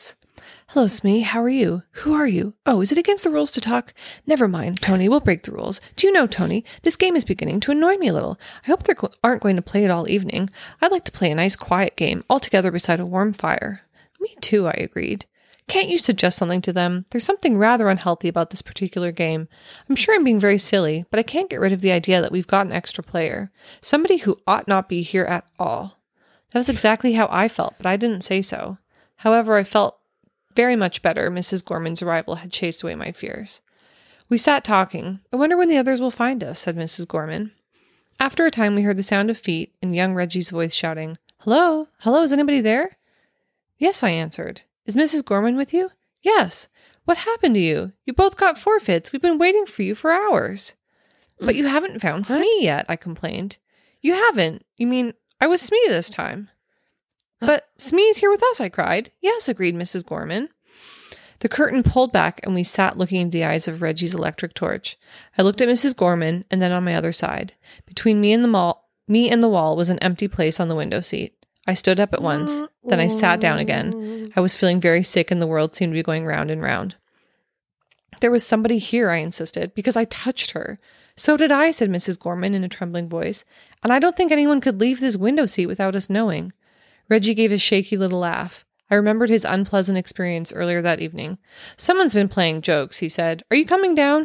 Hello, Smee. How are you? Who are you? Oh, is it against the rules to talk? Never mind, Tony. We'll break the rules. Do you know, Tony, this game is beginning to annoy me a little. I hope they aren't going to play it all evening. I'd like to play a nice, quiet game, all together beside a warm fire. Me too, I agreed. Can't you suggest something to them? There's something rather unhealthy about this particular game. I'm sure I'm being very silly, but I can't get rid of the idea that we've got an extra player. Somebody who ought not be here at all. That was exactly how I felt, but I didn't say so. However, I felt very much better. Missus Gorman's arrival had chased away my fears. We sat talking. I wonder when the others will find us, said Missus Gorman. After a time, we heard the sound of feet and young Reggie's voice shouting, Hello? Hello, is anybody there? Yes, I answered. Is Missus Gorman with you? Yes. What happened to you? You both got forfeits. We've been waiting for you for hours. But you haven't found What? Smee yet, I complained. You haven't? You mean I was Smee this time? But Smee's here with us, I cried. Yes, agreed Missus Gorman. The curtain pulled back and we sat looking into the eyes of Reggie's electric torch. I looked at Missus Gorman and then on my other side. Between me and the mall, me and the wall was an empty place on the window seat. I stood up at once, then I sat down again. I was feeling very sick and the world seemed to be going round and round. There was somebody here, I insisted, because I touched her. So did I, said Missus Gorman in a trembling voice, and I don't think anyone could leave this window seat without us knowing. Reggie gave a shaky little laugh. I remembered his unpleasant experience earlier that evening. Someone's been playing jokes, he said. Are you coming down?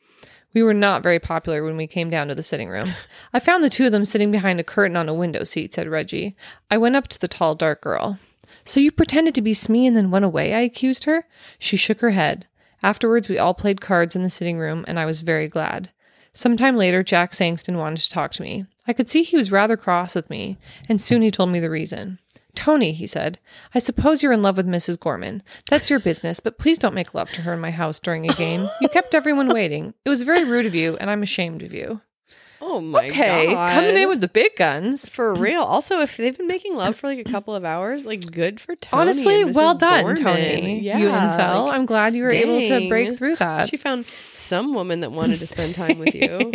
We were not very popular when we came down to the sitting room. I found the two of them sitting behind a curtain on a window seat, said Reggie. I went up to the tall, dark girl. So you pretended to be Smee and then went away, I accused her. She shook her head. Afterwards, we all played cards in the sitting room, and I was very glad. Sometime later, Jack Sangston wanted to talk to me. I could see he was rather cross with me, and soon he told me the reason. Tony, he said, I suppose you're in love with Missus Gorman. That's your business, but please don't make love to her in my house during a game. You kept everyone waiting. It was very rude of you, and I'm ashamed of you. Oh my okay, god. coming in with the big guns. For real. Also, if they've been making love for like a couple of hours, like good for Tony. Honestly, and Missus well done, Gorman. Tony. Yeah, you incel. like, I'm glad you were able to dang. break through that. She found some woman that wanted to spend time with you.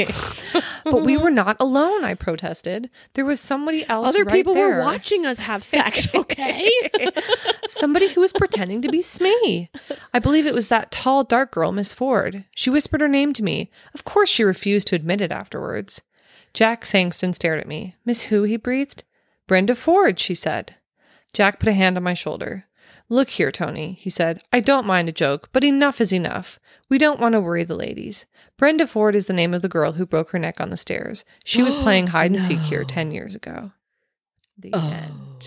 But we were not alone, I protested. There was somebody else Other right people there. were watching us have sex, okay? Somebody who was pretending to be Smee. I believe it was that tall, dark girl, Miss Ford. She whispered her name to me. Of course she refused to admit it afterwards. Jack Sangston stared at me. Miss who? He breathed. Brenda Ford, she said. Jack put a hand on my shoulder. Look here, Tony, he said. I don't mind a joke, but enough is enough. We don't want to worry the ladies. Brenda Ford is the name of the girl who broke her neck on the stairs. She was playing hide and seek No. here ten years ago. The Oh. end.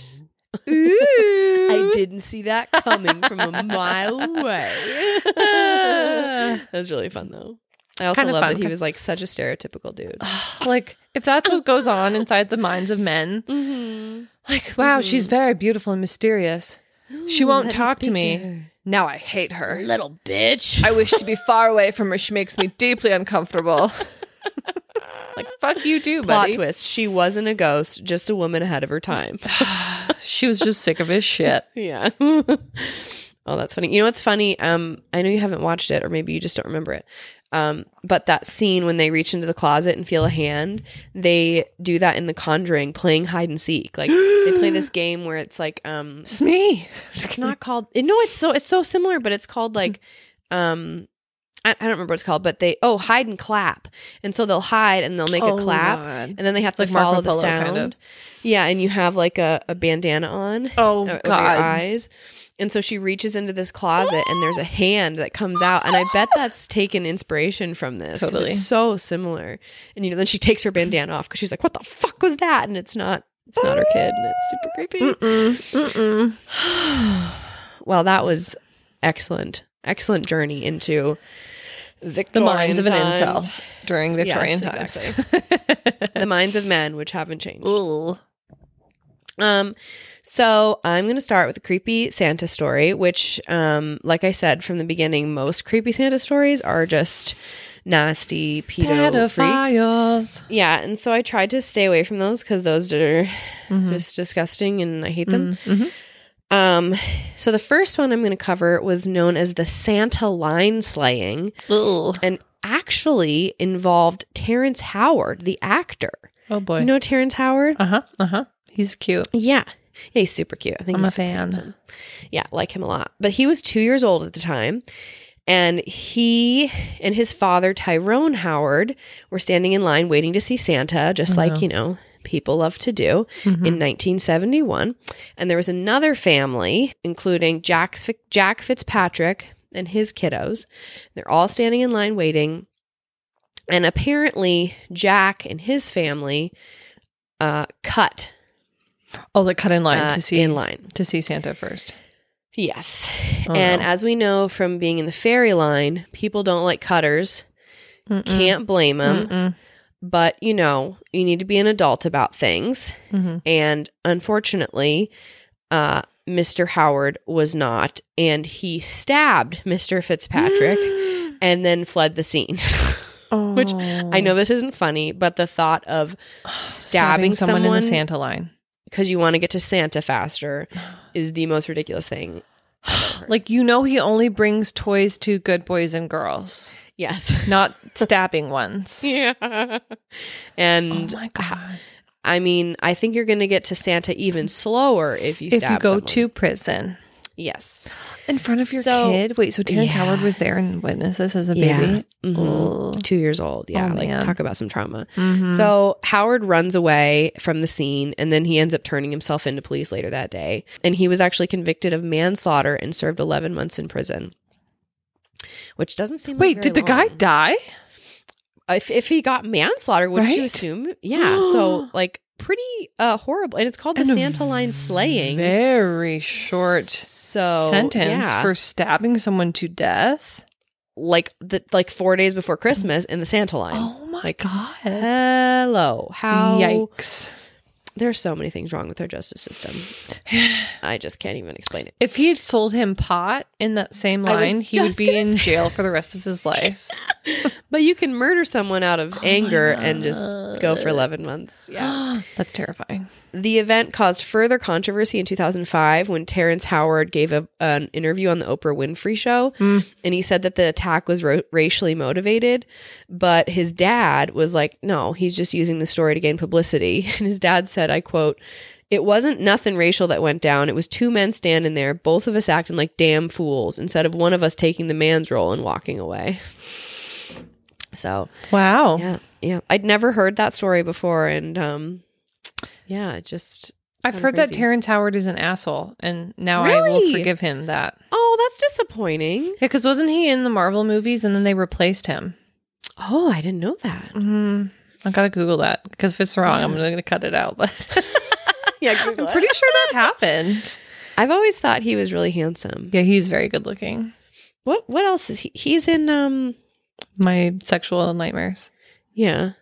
I didn't see that coming from a mile away. That was really fun, though. I also Kinda love fun. that he was like such a stereotypical dude. Like, if that's what goes on inside the minds of men, Mm-hmm. like, wow, she's very beautiful and mysterious. She won't let me talk to speak me. to her. Now I hate her. Little bitch. I wish to be far away from her. She makes me deeply uncomfortable. Like, fuck you too, Plot buddy. twist. She wasn't a ghost, just a woman ahead of her time. She was just sick of his shit. Yeah. Oh, that's funny. You know what's funny? Um, I know you haven't watched it, or maybe you just don't remember it. Um, but that scene when they reach into the closet and feel a hand, they do that in The Conjuring, playing hide and seek. Like they play this game where it's like, um, It's me. it's not called. No, it's so it's so similar, but it's called like, um, I, I don't remember what it's called, but they oh hide and clap, and so they'll hide and they'll make Oh, a clap, God. and then they have to Like Marco follow the Polo, sound. kind of. Yeah, and you have like a, a bandana on. Oh, uh, over God. your eyes. And so she reaches into this closet and there's a hand that comes out. And I bet that's taken inspiration from this. 'cause Totally. It's so similar. And, you know, then she takes her bandana off because she's like, what the fuck was that? And it's not, it's not her kid. And it's super creepy. Mm-mm. Mm-mm. Well, that was excellent. Excellent journey into The Victorian minds of an times. incel during Victorian Yes, times. exactly. The minds of men, which haven't changed. Ooh. Um, so I'm going to start with a creepy Santa story, which, um, like I said from the beginning, most creepy Santa stories are just nasty pedo freaks. Pedophiles. Yeah. And so I tried to stay away from those because those are Mhm. just disgusting and I hate them. Mhm. Um, so the first one I'm going to cover was known as the Santa line slaying Ugh. and actually involved Terrence Howard, the actor. Oh boy. You know Terrence Howard? Uh huh. Uh huh. He's cute. Yeah. Yeah, he's super cute. I think I'm he's a fan. handsome. Yeah, like him a lot. But he was two years old at the time. And he and his father, Tyrone Howard, were standing in line waiting to see Santa, just like, you know, people love to do, Mm-hmm. in nineteen seventy-one. And there was another family, including Jack, Jack Fitzpatrick and his kiddos. They're all standing in line waiting. And apparently, Jack and his family uh, cut. Oh, like cut in line Uh, to see in line. to see Santa first. Yes. Oh, and no. as we know from being in the fairy line, people don't like cutters. Mm-mm. Can't blame them. Mm-mm. But, you know, you need to be an adult about things. Mm-hmm. And unfortunately, uh, Mister Howard was not. And he stabbed Mister Fitzpatrick and then fled the scene. Oh. Which I know this isn't funny, but the thought of stabbing, someone, someone in the Santa line. because you want to get to Santa faster is the most ridiculous thing I've ever heard. Like, you know, he only brings toys to good boys and girls, Yes. not stabbing ones. Yeah. Oh And my God. I mean, I think you're going to get to Santa even slower if you If stab you go someone. to prison. Yes. In front of your So- kid? Wait, so Terrence Yeah. Howard was there and witnessed this as a Yeah. baby? Mhm. Ugh. Two years old. Yeah. Oh, like, man. talk about some trauma. Mhm. So Howard runs away from the scene and then he ends up turning himself into police later that day. And he was actually convicted of manslaughter and served eleven months in prison. Which doesn't seem like Wait, very did the guy long. die? If, if he got manslaughter, wouldn't you Right? assume? Yeah. So, like, pretty uh horrible. And it's called the And a Santa line slaying. Very short so sentence yeah. for stabbing someone to death. like the like four days before Christmas in the Santa line. Oh my Like, God. Hello. How Yikes. There's so many things wrong with our justice system. I just can't even explain it. If he had sold him pot in that same I was line, he would just be gonna in say- jail for the rest of his life. But you can murder someone out of Oh anger and just go for eleven months. Yeah. That's terrifying. The event caused further controversy in two thousand five when Terrence Howard gave a, an interview on the Oprah Winfrey Show. Mm. And he said that the attack was ro- racially motivated. But his dad was like, no, he's just using the story to gain publicity. And his dad said, I quote, "It wasn't nothing racial that went down. It was two men standing there, both of us acting like damn fools, instead of one of us taking the man's role and walking away." So, Wow. yeah, yeah. I'd never heard that story before. And um, yeah, it just... I've kinda heard that crazy. Terrence Howard is an asshole, and now I will Really? forgive him that. Oh, that's disappointing. Yeah, because wasn't he in the Marvel movies and then they replaced him? Oh, I didn't know that. Mm, I gotta Google that because if it's wrong, I'm gonna cut it out. But Yeah, I'm pretty sure that happened. I've always thought he was really handsome. Yeah, he's very good looking. What What else is he? He's in. Um. My sexual nightmares. Yeah.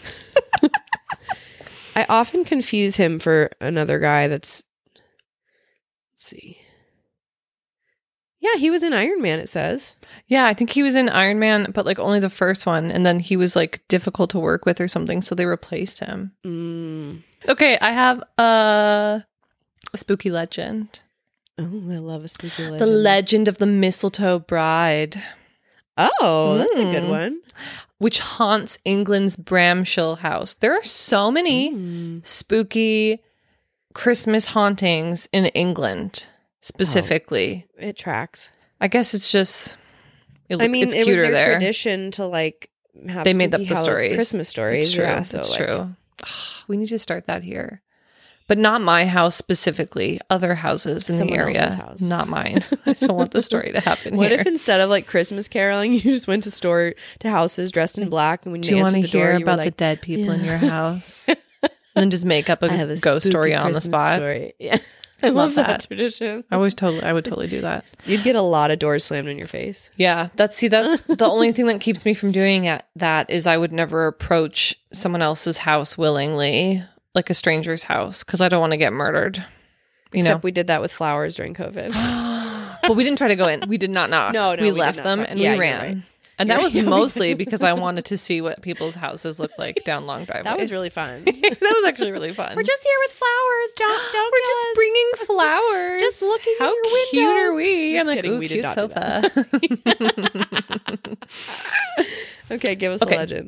I often confuse him for another guy that's. Let's see. Yeah, he was in Iron Man. It says. Yeah, I think he was in Iron Man, but like only the first one, and then he was like difficult to work with or something, so they replaced him. Mm. Okay, I have a, a spooky legend. Oh, I love a spooky legend. The Legend of the Mistletoe Bride, Oh, that's a good Mm. one. which haunts England's Bramshill House. There are so many Mm. spooky Christmas hauntings in England, specifically. It tracks. I guess it's just, it look, I mean, it's it was cuter their there. tradition to like have. They made up spooky the Hallow- stories. Christmas stories. It's true. Yeah, so it's like, true. We need to start that here. But not my house specifically. Other houses in Someone the area. else's house. Not mine. I don't want the story to happen What here. if instead of like Christmas caroling, you just went to store to houses dressed in black, and when Do you you want answered to the door, hear you were about the like, dead people in "Yeah." your house? And then just make up a, I have a ghost spooky story on the Christmas spot. story. Yeah, I Love love, that. that. tradition. I would totally I would totally do that. You'd get a lot of doors slammed in your face. Yeah, that's see that's the only thing that keeps me from doing it, that is I would never approach someone else's house willingly, like a stranger's house, because I don't want to get murdered. You Except know. we did that with flowers during COVID. But we didn't try to go in. We did not knock. No, no, we, we did left not them try- and Yeah, we you're ran. right. And You're that was right. mostly because I wanted to see what people's houses look like down long driveways. That was really fun. that was actually really fun. We're just here with flowers. Don't don't. We're kill just us. bringing flowers. just looking in How your cute are windows. we? Just I'm like, kidding, ooh, we did cute not do sofa. Okay, give us Okay. a legend.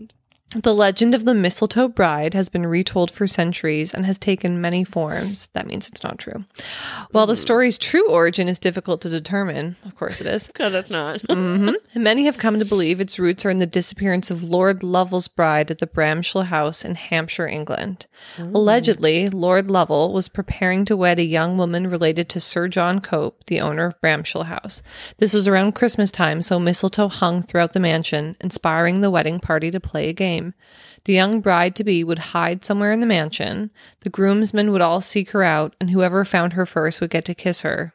The legend of the mistletoe bride has been retold for centuries and has taken many forms. That means it's not true. While the story's true origin is difficult to determine, of course it is. Because it's not. Mm-hmm. Many have come to believe its roots are in the disappearance of Lord Lovell's bride at the Bramshill House in Hampshire, England. Mm. Allegedly, Lord Lovell was preparing to wed a young woman related to Sir John Cope, the owner of Bramshill House. This was around Christmas time, so mistletoe hung throughout the mansion, inspiring the wedding party to play a game. The young bride-to-be would hide somewhere in the mansion, the groomsmen would all seek her out, and whoever found her first would get to kiss her.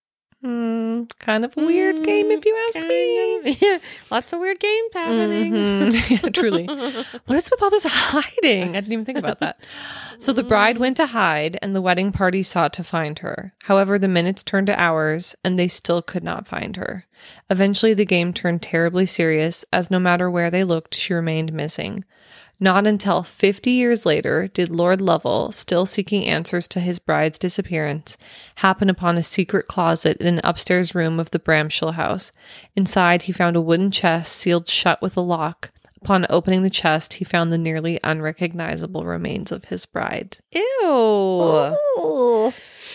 Mm, kind of a weird mm, game, if you ask me. Of, yeah, lots of weird games happening. Mm-hmm. Yeah, truly. What is with all this hiding? I didn't even think about that. So the bride went to hide, and the wedding party sought to find her. However, the minutes turned to hours, and they still could not find her. Eventually, the game turned terribly serious, as no matter where they looked, she remained missing. Not until fifty years later did Lord Lovell, still seeking answers to his bride's disappearance, happen upon a secret closet in an upstairs room of the Bramshill House. Inside, he found a wooden chest sealed shut with a lock. Upon opening the chest, he found the nearly unrecognizable remains of his bride. Ew. Ooh.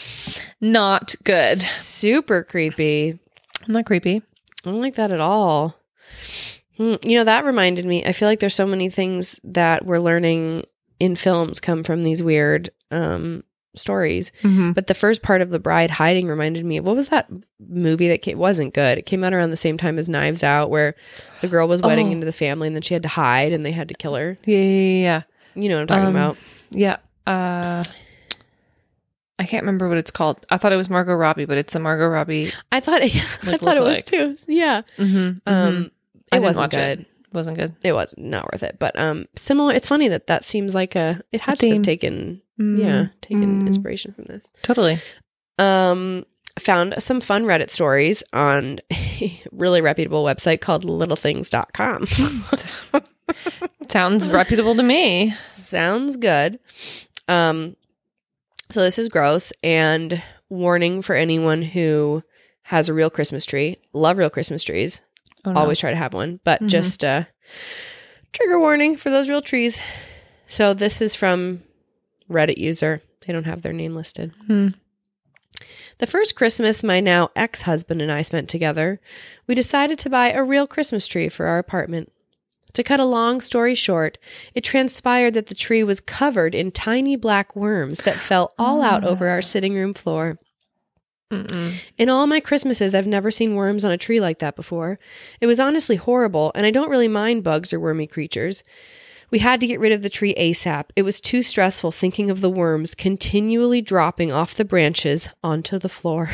Not good. Super creepy. Not creepy. I don't like that at all. You know, that reminded me, I feel like there's so many things that we're learning in films come from these weird um, stories. Mm-hmm. But the first part of The Bride hiding reminded me of, what was that movie that came, wasn't good? It came out around the same time as Knives Out, where the girl was wedding oh. into the family and then she had to hide and they had to kill her. Yeah, yeah, yeah. You know what I'm talking um, about. Yeah. Uh, I can't remember what it's called. I thought it was Margot Robbie, but it's the Margot Robbie. I thought, it, like, I thought it was like. too. Yeah. Mm-hmm, um. Mm-hmm. It wasn't good. It. Wasn't good. It was not worth it. But um, similar. It's funny that that seems like a. It had to have taken. Mm. Yeah, taken mm. inspiration from this. Totally. Um, found some fun Reddit stories on a really reputable website called little things dot com. Sounds reputable to me. Sounds good. Um, so this is gross, and warning for anyone who has a real Christmas tree. Love real Christmas trees. Oh, no. Always try to have one, but mm-hmm. just uh, trigger warning for those real trees. So this is from Reddit user. They don't have their name listed. Hmm. The first Christmas my now ex-husband and I spent together, we decided to buy a real Christmas tree for our apartment. To cut a long story short, it transpired that the tree was covered in tiny black worms that fell all out over our sitting room floor. Mm-mm. In all my Christmases, I've never seen worms on a tree like that before. It was honestly horrible, and I don't really mind bugs or wormy creatures. We had to get rid of the tree ASAP. It was too stressful thinking of the worms continually dropping off the branches onto the floor.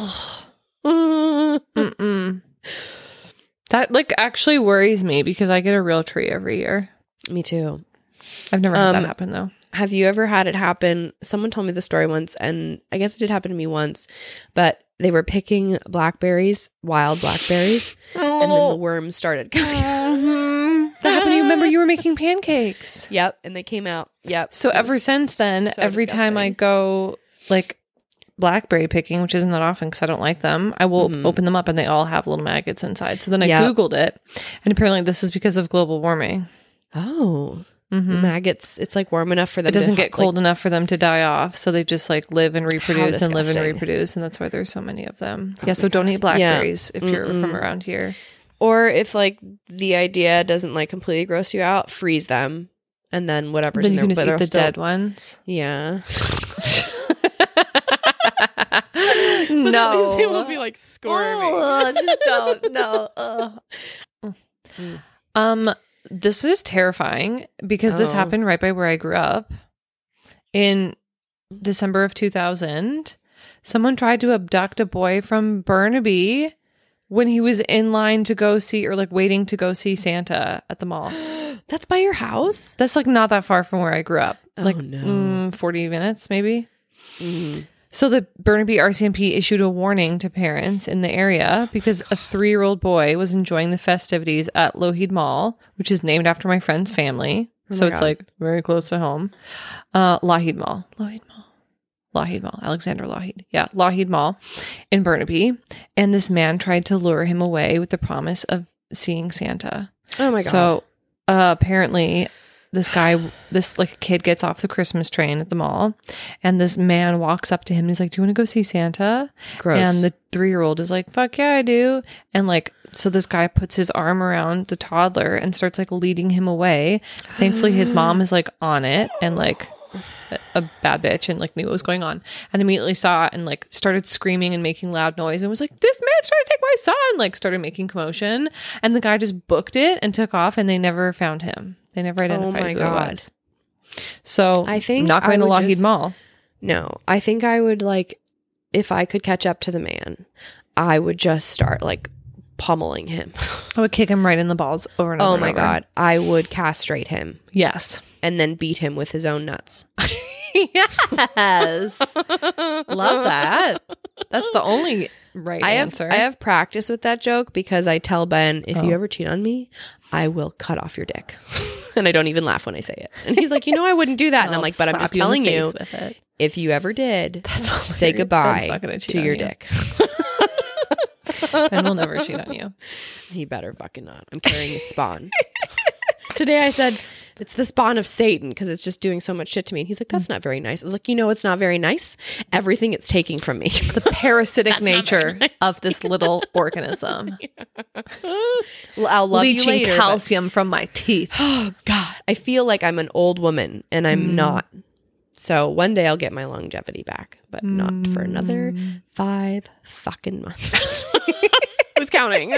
Mm-mm. That like actually worries me because I get a real tree every year. Me too. I've never had um, that happen though. Have you ever had it happen? Someone told me the story once, and I guess it did happen to me once, but they were picking blackberries, wild blackberries, oh. and then the worms started coming. Mm-hmm. That happened. You remember you were making pancakes. Yep, and they came out. Yep. So ever since then, so every disgusting. time I go like blackberry picking, which isn't that often because I don't like them, I will mm-hmm. open them up and they all have little maggots inside. So then I yep. Googled it, and apparently this is because of global warming. Oh. Mm-hmm. The maggots, it's like warm enough for them. It doesn't to get cold like, enough for them to die off, so they just like live and reproduce and live and reproduce, and that's why there's so many of them. Oh yeah, so don't God. eat blackberries yeah. if you're Mm-mm. from around here. Or if like the idea doesn't like completely gross you out, freeze them, and then whatever's then in you there. Can just eat the still, dead ones. Yeah. No, they won't be like squirming. Oh, just don't. No. Uh. Mm. Um. This is terrifying because this oh. happened right by where I grew up. In December of two thousand, someone tried to abduct a boy from Burnaby when he was in line to go see, or like waiting to go see Santa at the mall. That's by your house? That's like not that far from where I grew up. Oh, like no. mm, forty minutes maybe. Mm-hmm. So the Burnaby R C M P issued a warning to parents in the area because a three-year-old boy was enjoying the festivities at Lougheed Mall, which is named after my friend's family. Oh so it's God. like very close to home. Uh, Lougheed Mall. Lougheed Mall. Lougheed Mall. Alexander Lougheed. Yeah, Lougheed Mall in Burnaby. And this man tried to lure him away with the promise of seeing Santa. Oh my God. So uh, apparently this guy, this like kid gets off the Christmas train at the mall, and this man walks up to him and he's like, do you want to go see Santa? Gross. And the three-year-old is like, fuck yeah, I do. And like, so this guy puts his arm around the toddler and starts like leading him away. Thankfully his mom is like on it and like a bad bitch and like knew what was going on, and immediately saw it and like started screaming and making loud noise and was like, this man's trying to take my son, like started making commotion, and the guy just booked it and took off, and they never found him. They never identified Oh my who God. it was. So I think not I going to would Lockheed just- Mall. No, I think I would like, if I could catch up to the man, I would just start like pummeling him. I would kick him right in the balls over and over. Oh and my over. God. I would castrate him Yes. and then beat him with his own nuts. Yes. Love that. That's the only right I have, answer. I have practice with that joke because I tell Ben, if Oh. you ever cheat on me, I will cut off your dick. And I don't even laugh when I say it. And he's like, you know, I wouldn't do that. And I'm I'll like, but I'm slap just you in the telling face you, with it. if you ever did, That's say hilarious. Ben's goodbye not gonna cheat to on your you. dick. Ben will never cheat on you. He better fucking not. I'm carrying his spawn. Today I said, it's the spawn of Satan because it's just doing so much shit to me. And he's like, that's not very nice. I was like, you know, it's not very nice. Everything it's taking from me. The parasitic That's not very nature nice. of this little organism. I'll love you Leaching later. but- calcium from my teeth. Oh God, I feel like I'm an old woman and I'm not. So one day I'll get my longevity back, but not for another five fucking months. Who's counting?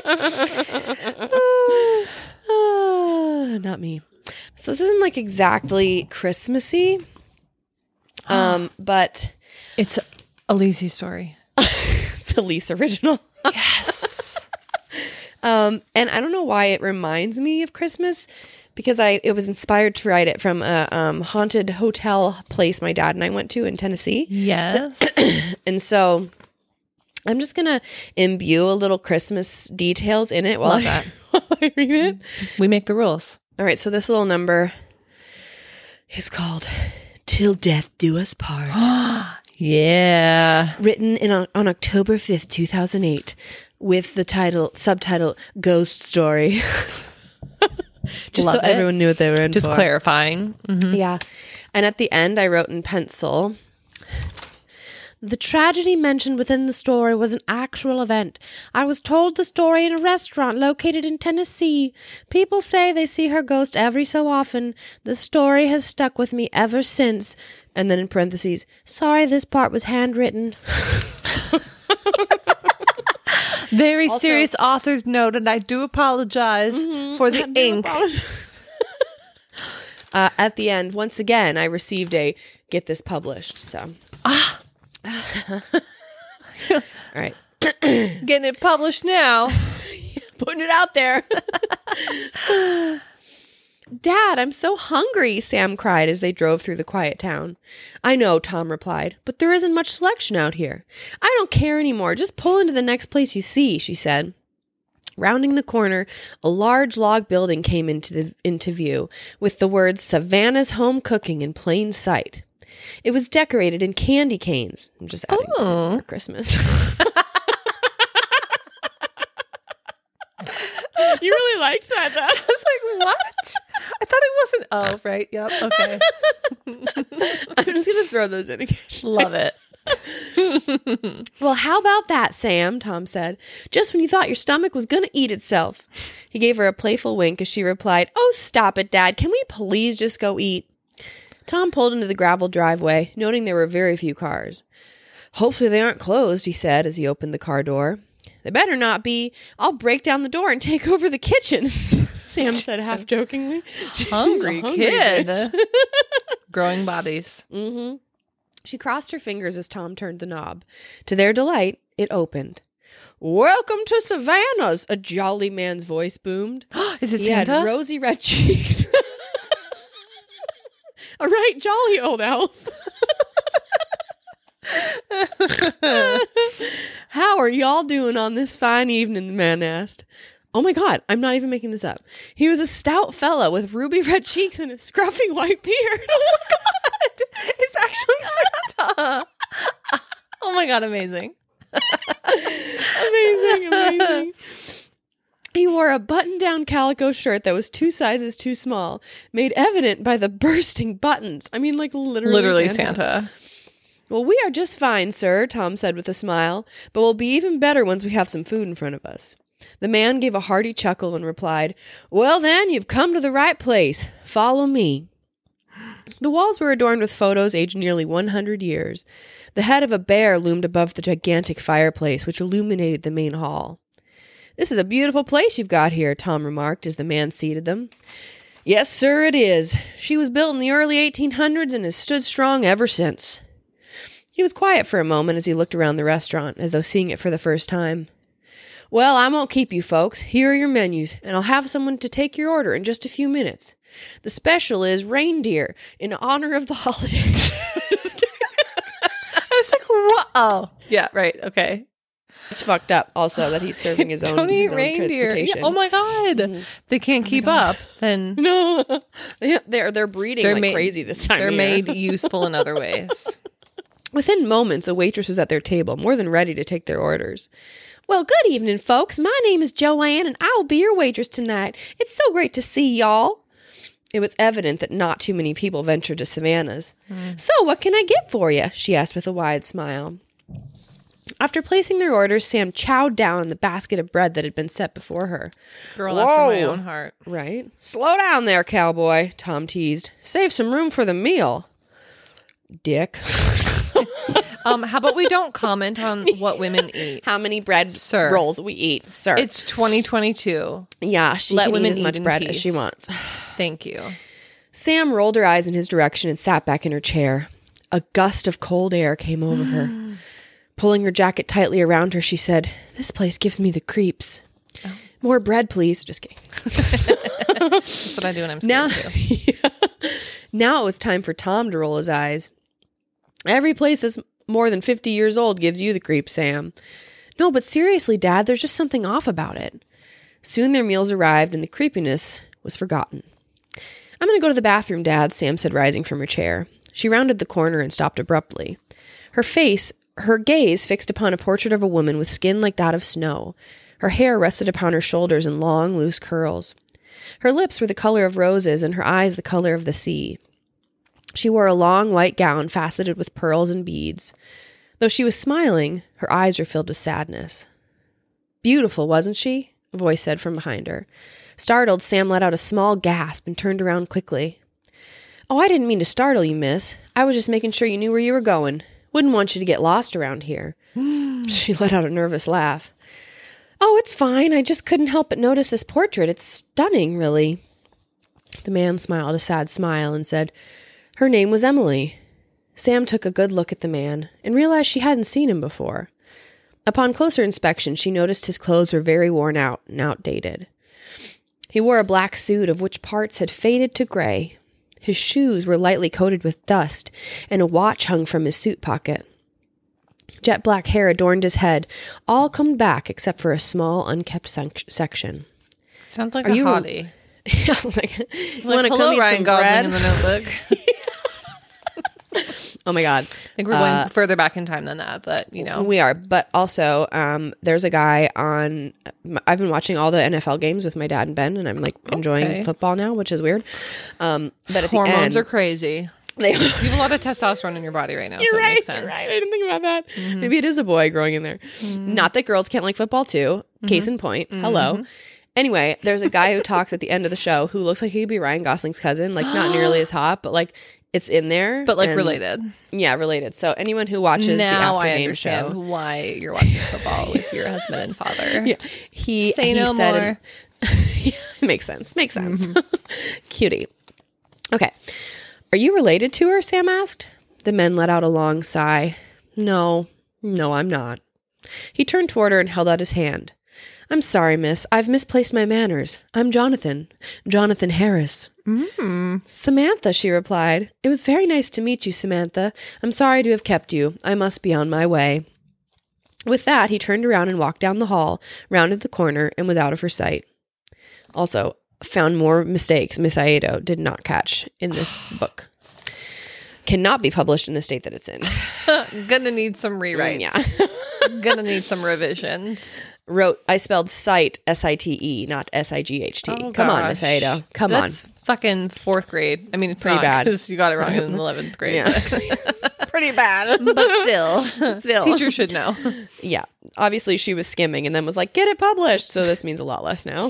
Ah, not me. So this isn't like exactly Christmassy, um, but It's a Lizzie story. the least original. Yes. Um, and I don't know why it reminds me of Christmas because I it was inspired to write it from a um, haunted hotel place my dad and I went to in Tennessee. Yes. And so I'm just going to imbue a little Christmas details in it while, Love I, that. while I read it. We make the rules. All right, so this little number is called Till Death Do Us Part. Yeah. Written in on October fifth, two thousand eight with the title subtitle Ghost Story. Just Love so it. everyone knew what they were in Just for. clarifying. Mhm. Yeah. And at the end, I wrote in pencil, the tragedy mentioned within the story was an actual event. I was told the story in a restaurant located in Tennessee. People say they see her ghost every so often. The story has stuck with me ever since. And then in parentheses, sorry this part was handwritten. Very Also- serious author's note, and I do apologize for the ink. Uh, at the end, once again, I received a get this published. So, ah. All right. Getting it published now. Putting it out there. Dad, I'm so hungry, Sam cried as they drove through the quiet town. I know, Tom replied, but there isn't much selection out here. I don't care anymore. Just pull into the next place you see, she said. Rounding the corner, a large log building came into the into view, with the words Savannah's Home Cooking in plain sight. It was decorated in candy canes. I'm just adding Oh. for Christmas. You really liked that, though. I was like, what? I thought it wasn't. Oh, right. Yep. Okay. I'm just going to throw those in occasionally. Love it. Well, how about that, Sam? Tom said. Just when you thought your stomach was going to eat itself. He gave her a playful wink as she replied, oh, stop it, Dad. Can we please just go eat? Tom pulled into the gravel driveway, noting there were very few cars. Hopefully they aren't closed, he said as he opened the car door. They better not be. I'll break down the door and take over the kitchen, Sam said half jokingly. Hungry, She's a kid. bitch. Growing bodies. Mm-hmm. She crossed her fingers as Tom turned the knob. To their delight, it opened. Welcome to Savannah's, a jolly man's voice boomed. Is it He Santa? had rosy red cheeks. A right jolly old elf. How are y'all doing on this fine evening? The man asked. Oh my God, I'm not even making this up. He was a stout fellow with ruby red cheeks and a scruffy white beard. Oh my God. It's actually Santa. Oh my God, amazing. Amazing, amazing. He wore a button-down calico shirt that was two sizes too small, made evident by the bursting buttons. I mean, like, literally Literally Santa. Santa. Well, we are just fine, sir, Tom said with a smile, but we'll be even better once we have some food in front of us. The man gave a hearty chuckle and replied, well, then, you've come to the right place. Follow me. The walls were adorned with photos aged nearly one hundred years. The head of a bear loomed above the gigantic fireplace, which illuminated the main hall. This is a beautiful place you've got here, Tom remarked as the man seated them. Yes, sir, it is. She was built in the early eighteen hundreds and has stood strong ever since. He was quiet for a moment as he looked around the restaurant, as though seeing it for the first time. Well, I won't keep you folks. Here are your menus, and I'll have someone to take your order in just a few minutes. The special is reindeer in honor of the holidays. I was like, what? Oh, yeah, right. Okay. It's fucked up also that he's serving his own, Don't eat his own reindeer. transportation. Yeah, oh my God. Mm-hmm. They can't oh keep up. Then No. Yeah, they're, they're breeding they're like made, crazy this time They're of year. made useful in other ways. Within moments, a waitress was at their table, more than ready to take their orders. Well, good evening, folks. My name is Joanne, and I will be your waitress tonight. It's so great to see y'all. It was evident that not too many people ventured to Savannah's. Mm. So, what can I get for you? She asked with a wide smile. After placing their orders, Sam chowed down on the basket of bread that had been set before her. Girl Whoa. after my own heart. Right? Slow down there, cowboy, Tom teased. Save some room for the meal. Dick. um, how about we don't comment on what women eat? How many bread Sir. rolls we eat, sir? It's twenty twenty-two. Yeah, she Let can women eat as much eat in bread peace. as she wants. Thank you. Sam rolled her eyes in his direction and sat back in her chair. A gust of cold air came over her. Pulling her jacket tightly around her, she said, "This place gives me the creeps. Oh. More bread, please." Just kidding. That's what I do when I'm scared now, too. Yeah. Now it was time for Tom to roll his eyes. Every place that's more than fifty years old gives you the creeps, Sam. No, but seriously, Dad, there's just something off about it. Soon their meals arrived and the creepiness was forgotten. I'm going to go to the bathroom, Dad, Sam said, rising from her chair. She rounded the corner and stopped abruptly. Her face, her gaze fixed upon a portrait of a woman with skin like that of snow. Her hair rested upon her shoulders in long, loose curls. Her lips were the color of roses and her eyes the color of the sea. She wore a long white gown faceted with pearls and beads. Though she was smiling, her eyes were filled with sadness. Beautiful, wasn't she? A voice said from behind her. Startled, Sam let out a small gasp and turned around quickly. Oh, I didn't mean to startle you, miss. I was just making sure you knew where you were going. Wouldn't want you to get lost around here. She let out a nervous laugh. Oh, it's fine. I just couldn't help but notice this portrait. It's stunning, really. The man smiled a sad smile and said, her name was Emily. Sam took a good look at the man and realized she hadn't seen him before. Upon closer inspection, she noticed his clothes were very worn out and outdated. He wore a black suit of which parts had faded to gray. His shoes were lightly coated with dust, and a watch hung from his suit pocket. Jet black hair adorned his head, all combed back except for a small, unkept sec- section. Sounds like Are a you hottie. Yeah, like, you Like, want to hello, come eat Ryan some Gosling bread? in the Notebook. Oh my God. I think we're going Uh, further back in time than that, but you know. We are. But also, um, there's a guy on, I've been watching all the N F L games with my dad and Ben, and I'm like enjoying Okay. football now, which is weird. Um, but at Hormones the end, are crazy. they, You have a lot of testosterone in your body right now, You're so right, it makes sense. you're right. I didn't think about that. Maybe it is a boy growing in there. Not that girls can't like football too. Case in point. Hello. Anyway, there's a guy who talks at the end of the show who looks like he could be Ryan Gosling's cousin. Like not nearly as hot, but like it's in there. But like and- related. Yeah, related. So anyone who watches Now the after I game understand show, why you're watching football with your husband and father. yeah, he Say he no said more. It, makes sense. Makes sense. Cutie. Okay. Are you related to her? Sam asked. The men let out a long sigh. No, no, I'm not. He turned toward her and held out his hand. I'm sorry, miss. I've misplaced my manners. I'm Jonathan. Jonathan Harris. Mm. Samantha, she replied. It was very nice to meet you, Samantha. I'm sorry to have kept you. I must be on my way. With that, he turned around and walked down the hall, rounded the corner, and was out of her sight. Also, found more mistakes Miss Aedo did not catch in this book. Cannot be published in the state that it's in. Gonna need some rewrites. Yeah. Gonna need some revisions. Wrote, I spelled sight, S I T E, not S I G H T. Oh, Come on, gosh. Miss Ada. Come That's fucking fourth grade. I mean, it's Pretty not bad. because you got it wrong in eleventh grade. on. Yeah. Pretty bad. But still, Still. teacher should know. Yeah. Obviously, she was skimming and then was like, get it published. So this means a lot less now.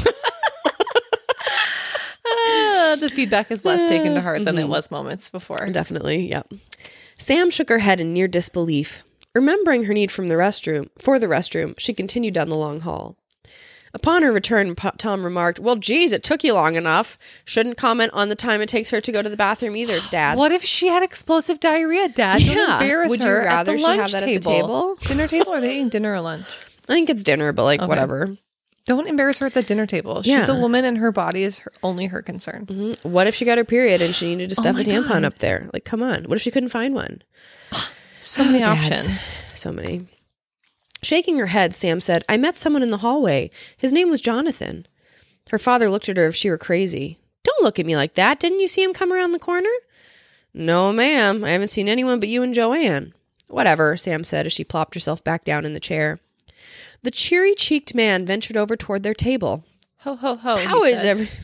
Uh, the feedback is less taken to heart than it was moments before. Definitely, yeah. Sam shook her head in near disbelief. Remembering her need from the restroom, for the restroom, she continued down the long hall. Upon her return, P- Tom remarked, well, geez, it took you long enough. Shouldn't comment on the time it takes her to go to the bathroom either, Dad. What if she had explosive diarrhea, Dad? Don't Yeah. embarrass Would you her rather at the she lunch have that at the table. table? Dinner table? Or are they eating dinner or lunch? I think it's dinner, but like, Okay. whatever. Don't embarrass her at the dinner table. She's Yeah. a woman and her body is her, only her concern. Mm-hmm. What if she got her period and she needed to stuff my a tampon God. up there? Like, come on. What if she couldn't find one? So many Dads. options. So many. Shaking her head, Sam said, I met someone in the hallway. His name was Jonathan. Her father looked at her if she were crazy. Don't look at me like that. Didn't you see him come around the corner? No, ma'am. I haven't seen anyone but you and Joanne. Whatever, Sam said as she plopped herself back down in the chair. The cheery-cheeked man ventured over toward their table. Ho, ho, ho. How he is said. every...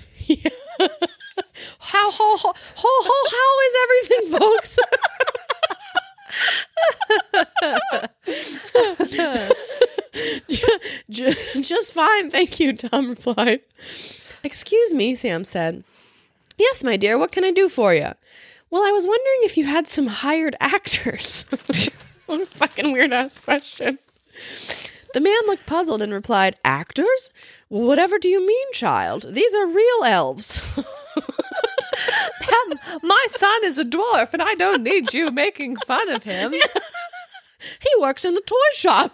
how, how, how, how, how, how is everything, folks? J- Just fine, thank you, Tom replied. Excuse me, Sam said. Yes, my dear, what can I do for you? Well, I was wondering if you had some hired actors. What a fucking weird-ass question. The man looked puzzled and replied, actors? Whatever do you mean, child? These are real elves. My son is a dwarf and I don't need you making fun of him. He works in the toy shop.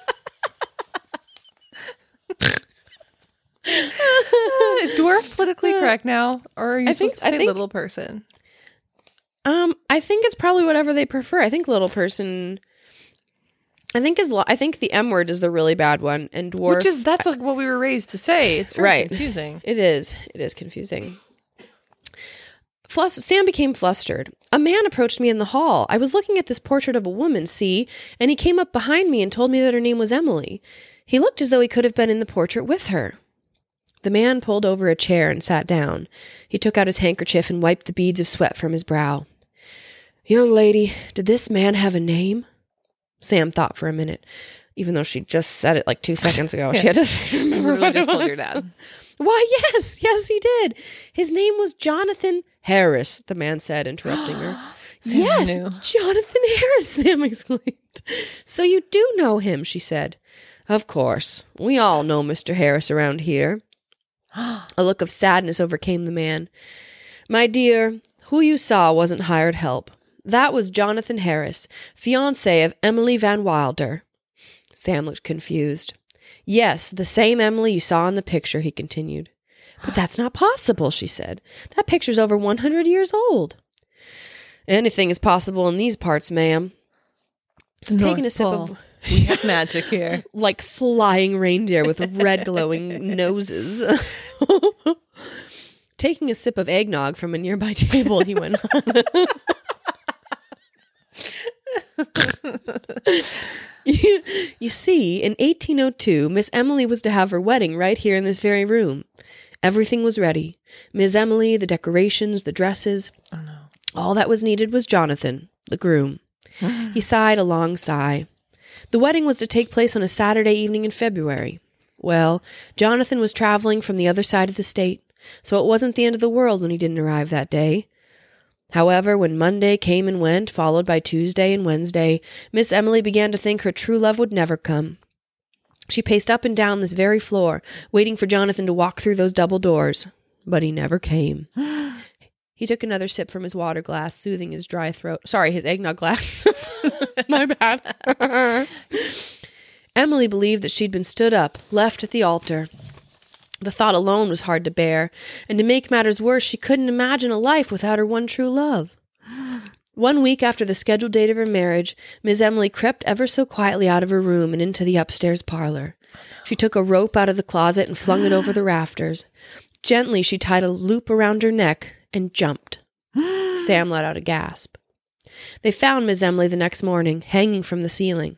Is dwarf politically correct now? Or are you I supposed think- to I say think- little person? Um, I think it's probably whatever they prefer. I think little person. I think is. Lo- I think the M word is the really bad one, and dwarf. Which is, that's like what we were raised to say. It's very Right. confusing. It is. It is confusing. Flus- Sam became flustered. A man approached me in the hall. I was looking at this portrait of a woman, see, and he came up behind me and told me that her name was Emily. He looked as though he could have been in the portrait with her. The man pulled over a chair and sat down. He took out his handkerchief and wiped the beads of sweat from his brow. Young lady, did this man have a name? Sam thought for a minute. Even though she just said it like two seconds ago, Yeah. she had to remember Literally what just it told was. your dad. Why, yes, yes, he did. His name was Jonathan Harris, the man said, interrupting her. Sam Yes, knew. Jonathan Harris, Sam exclaimed. So you do know him, she said. Of course. We all know Mister Harris around here. A look of sadness overcame the man. My dear, who you saw wasn't hired help. That was Jonathan Harris, fiancé of Emily Van Wilder. Sam looked confused. Yes, the same Emily you saw in the picture, he continued. But that's not possible, she said. That picture's over one hundred years old. Anything is possible in these parts, ma'am. The Taking North a sip Pole. of We have magic here. like flying reindeer with red glowing noses. Taking a sip of eggnog from a nearby table, he went on. you, you see, in eighteen oh two, Miss Emily was to have her wedding right here in this very room. Everything was ready. Miss Emily, the decorations, the dresses. Oh no. All that was needed was Jonathan, the groom. He sighed a long sigh. The wedding was to take place on a Saturday evening in February. Well, Jonathan was traveling from the other side of the state, so it wasn't the end of the world when he didn't arrive that day. However, when Monday came and went, followed by Tuesday and Wednesday, Miss Emily began to think her true love would never come. She paced up and down this very floor, waiting for Jonathan to walk through those double doors, but he never came. He took another sip from his water glass, soothing his dry throat. Sorry, his eggnog glass. My bad. Emily believed that she'd been stood up, left at the altar. The thought alone was hard to bear, and to make matters worse, she couldn't imagine a life without her one true love. One week after the scheduled date of her marriage, Miss Emily crept ever so quietly out of her room and into the upstairs parlor. She took a rope out of the closet and flung it over the rafters. Gently, she tied a loop around her neck and jumped. Sam let out a gasp. They found Miss Emily the next morning, hanging from the ceiling.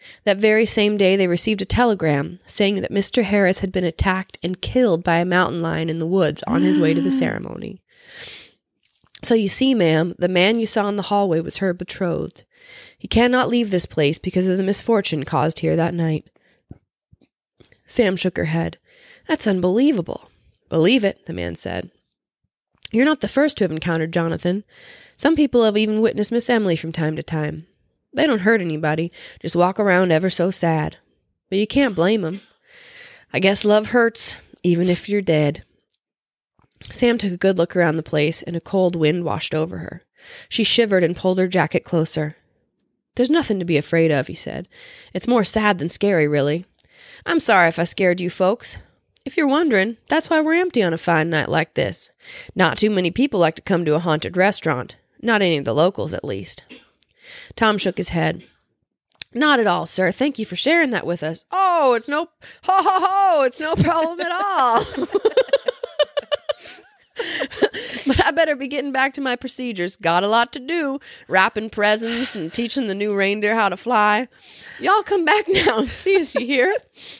That very same day, they received a telegram saying that Mister Harris had been attacked and killed by a mountain lion in the woods on his way to the ceremony. So you see, ma'am, the man you saw in the hallway was her betrothed. He cannot leave this place because of the misfortune caused here that night. Sam shook her head. That's unbelievable. Believe it, the man said. You're not the first to have encountered Jonathan. Some people have even witnessed Miss Emily from time to time. They don't hurt anybody, just walk around ever so sad. But you can't blame them. I guess love hurts, even if you're dead. Sam took a good look around the place, and a cold wind washed over her. She shivered and pulled her jacket closer. There's nothing to be afraid of, he said. It's more sad than scary, really. I'm sorry if I scared you folks. If you're wondering, that's why we're empty on a fine night like this. Not too many people like to come to a haunted restaurant. Not any of the locals, at least. Tom shook his head. Not at all, sir. Thank you for sharing that with us. Oh, it's no... Ho, ho, ho! It's no problem at all. But I better be getting back to my procedures. Got a lot to do. Wrapping presents and teaching the new reindeer how to fly. Y'all come back now and see us, you hear?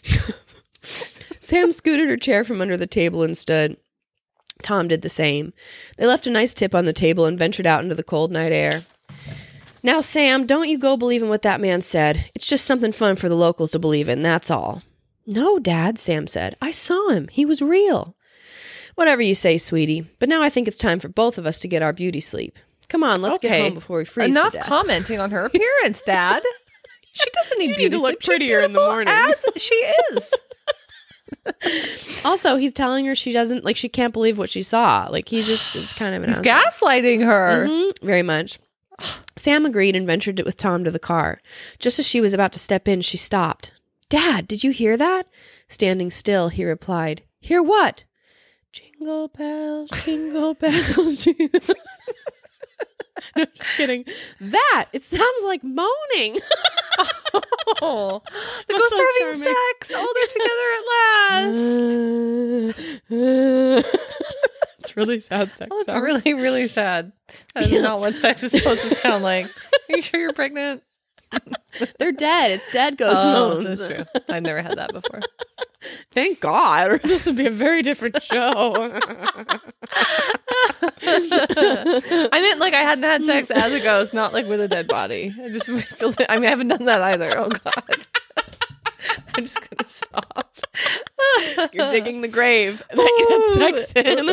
Sam scooted her chair from under the table and stood. Tom did the same. They left a nice tip on the table and ventured out into the cold night air. Now, Sam, don't you go believing what that man said. It's just something fun for the locals to believe in, that's all. No, Dad, Sam said. I saw him. He was real. Whatever you say, sweetie. But now I think it's time for both of us to get our beauty sleep. Come on, let's okay. get home before we freeze Enough to death. commenting on her appearance, Dad. She doesn't need You beauty need to look sleep. She's prettier in the beautiful morning. As she is. Also, he's telling her she doesn't, like, she can't believe what she saw. Like, he just is kind of an He's asshole. gaslighting her. Mm-hmm, very much. Sam agreed and ventured with Tom to the car. Just as she was about to step in, she stopped. Dad, did you hear that? Standing still, he replied, Hear what? Jingle bells, jingle bells, jingle. No, just kidding. That, it sounds like moaning. Oh, the I'm ghosts so are having charming. sex. Oh, they're together at last. It's really sad sex. Oh, it's sounds. really, really sad. That is Yeah. not what sex is supposed to sound like. Are you sure you're pregnant? They're dead. It's dead ghost Oh, moans. that's true. I've never had that before. Thank God. Or this would be a very different show. I meant like I hadn't had sex as a ghost, not like with a dead body. I just feel that, I mean, I haven't done that either. Oh, God. I'm just going to stop. You're digging the grave that gets sex in.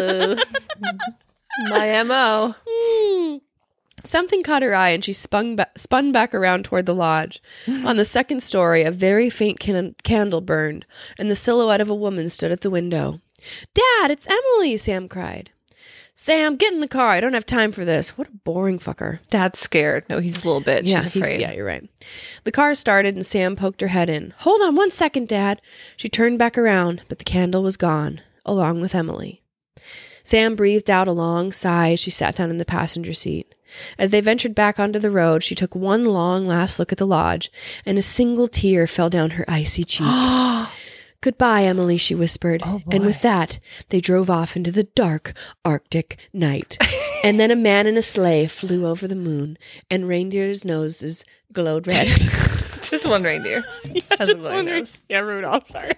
My M O. Hmm. Something caught her eye and she spun, ba- spun back around toward the lodge. On the second story, a very faint can- candle burned, and the silhouette of a woman stood at the window. Dad, it's Emily, Sam cried. Sam, get in the car. I don't have time for this. What a boring fucker. Dad's scared. No, he's a little bit. Yeah, She's he's- afraid. yeah, you're right. The car started and Sam poked her head in. Hold on one second, Dad. She turned back around, but the candle was gone, along with Emily. Sam breathed out a long sigh as she sat down in the passenger seat. As they ventured back onto the road, she took one long last look at the lodge, and a single tear fell down her icy cheek. Goodbye, Emily, she whispered. Oh, boy. And with that, they drove off into the dark Arctic night. And then a man in a sleigh flew over the moon, and reindeers' noses glowed red. Just one reindeer. Yeah, Has a just glowing wondering. nose. Yeah, Rudolph, sorry.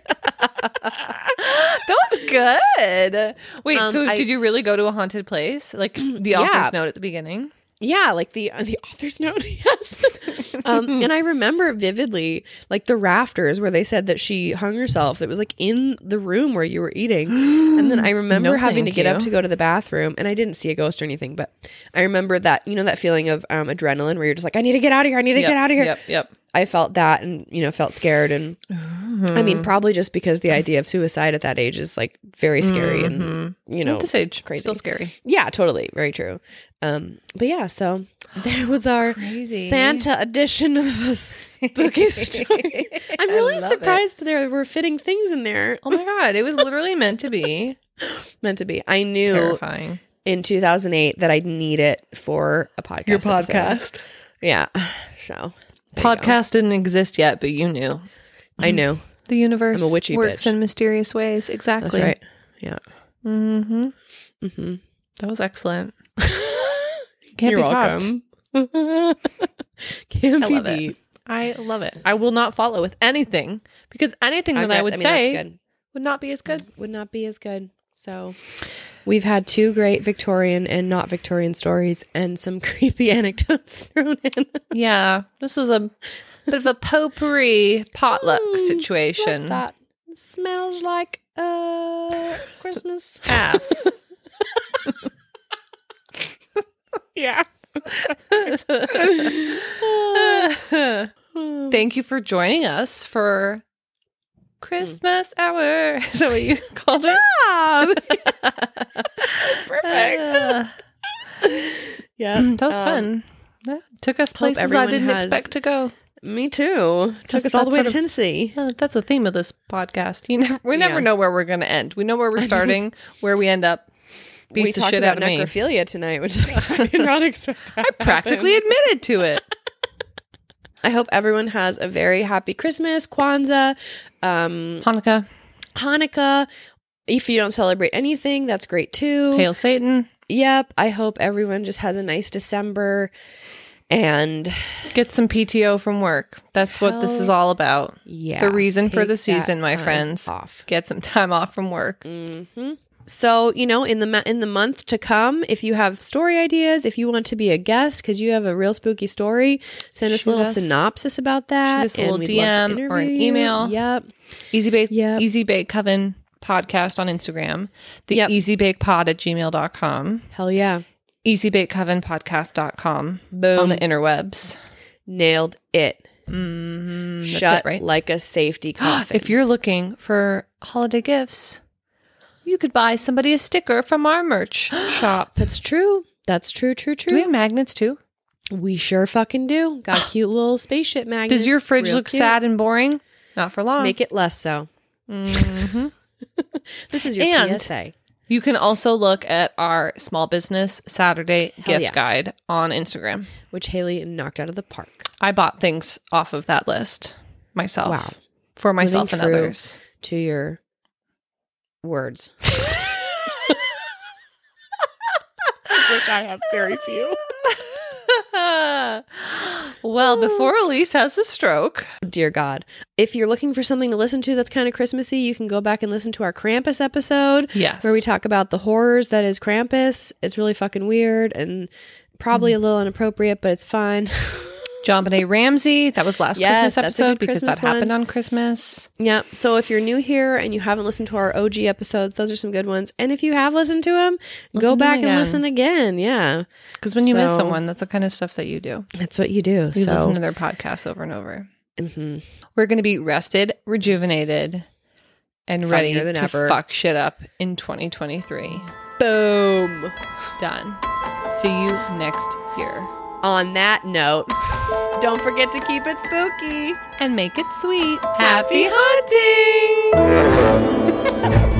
That was good. Wait, Um, so I- did you really go to a haunted place? Like the Yeah. author's note at the beginning? Yeah, like the uh, the author's note, yes. um, and I remember vividly, like the rafters where they said that she hung herself. That was like in the room where you were eating. And then I remember No, having to thank get up you. to go to the bathroom, and I didn't see a ghost or anything, but I remember that, you know, that feeling of um, adrenaline where you're just like, I need to get out of here. I need to Yep, get out of here. Yep, yep. I felt that, and you know, felt scared, and I mean, probably just because the idea of suicide at that age is like very scary, and you know, At this age, crazy. still scary. Yeah, totally. Very true. Um, but yeah, so there was our Crazy. Santa edition of a spooky story. I'm really love surprised there were fitting things in there. Oh my God, it was literally meant to be Meant to be. I knew terrifying. in two thousand eight that I'd need it for a podcast. episode. Yeah. So there you go. Podcast didn't exist yet, but you knew. I knew. The universe I'm a witchy works bitch. in mysterious ways. Exactly. That's right. Yeah. Mm-hmm. Mm-hmm. That was excellent. Can't You're be topped. welcome. Can't I be love it. beat. I love it. I will not follow with anything because anything that Okay, I would I mean, say that's good. would not be as good. Would not be as good. So we've had two great Victorian and not Victorian stories and some creepy anecdotes thrown in. Yeah, this was a bit of a potpourri potluck Mm, situation. That smells like uh Christmas. Ass. Yeah. Thank you for joining us for Christmas hour. Is that what you called it? Perfect. Yeah. That was um, fun. Yeah, took us places I everyone didn't has- expect to go. Me too. Took That's- us all the that's way sort to of- Tennessee. Uh, That's the theme of this podcast. You never, we never Yeah. know where we're going to end. We know where we're starting, where we end up. Beats we the talked shit about out of me. necrophilia tonight, which I did not expect to happen. Practically admitted to it. I hope everyone has a very happy Christmas, Kwanzaa, um, Hanukkah, Hanukkah. If you don't celebrate anything, that's great too. Hail Satan. Yep. I hope everyone just has a nice December and Get some P T O from work. That's what this is Hell all about. yeah. The reason for take the that season, my time friends. off. Get some time off from work. hmm So, you know, in the ma- in the month to come, if you have story ideas, if you want to be a guest because you have a real spooky story, send us Shoot a little us- synopsis about that. shoot us a and little we'd D love to M or an interview you. email. Yep. Easy Bake, Yep. Easy Bake Coven podcast on Instagram. The Yep. Easy Bake Pod at gmail dot com. Hell yeah. Easy Bake Coven podcast dot com Boom. on the interwebs. Nailed it. Mm-hmm. That's Shut it, right? like a safety coffin. If you're looking for holiday gifts, you could buy somebody a sticker from our merch shop. That's true. That's true, true, true. Do we have magnets too? We sure fucking do. Got cute little spaceship magnets. Does your fridge Real look cute. sad and boring? Not for long. Make it less so. Mhm. This is your And- P S A. You can also look at our small business Saturday gift yeah. guide on Instagram. Which Haley knocked out of the park. I bought things off of that list myself. Wow. For myself and Living true others. To your words. Which I have very few. Well, before Elise has a stroke. Dear God. If you're looking for something to listen to that's kind of Christmassy, you can go back and listen to our Krampus episode. Yes. Where we talk about the horrors that is Krampus. It's really fucking weird and probably a little inappropriate, but it's fun. John Benet Ramsey. That was last Yes, Christmas that's a episode good because Christmas that happened one. on Christmas. Yeah. So if you're new here and you haven't listened to our O G episodes, those are some good ones. And if you have listened to them, Listen go to back them and again. listen again. Yeah. Because when you miss So- someone, that's the kind of stuff that you do. That's what you do. You so listen to their podcasts over and over. mhm. We're going to be rested, rejuvenated, and ready Funnier than to ever. fuck shit up in twenty twenty-three. Boom. Done. See you next year. On that note, don't forget to keep it spooky. And make it sweet. Happy hunting!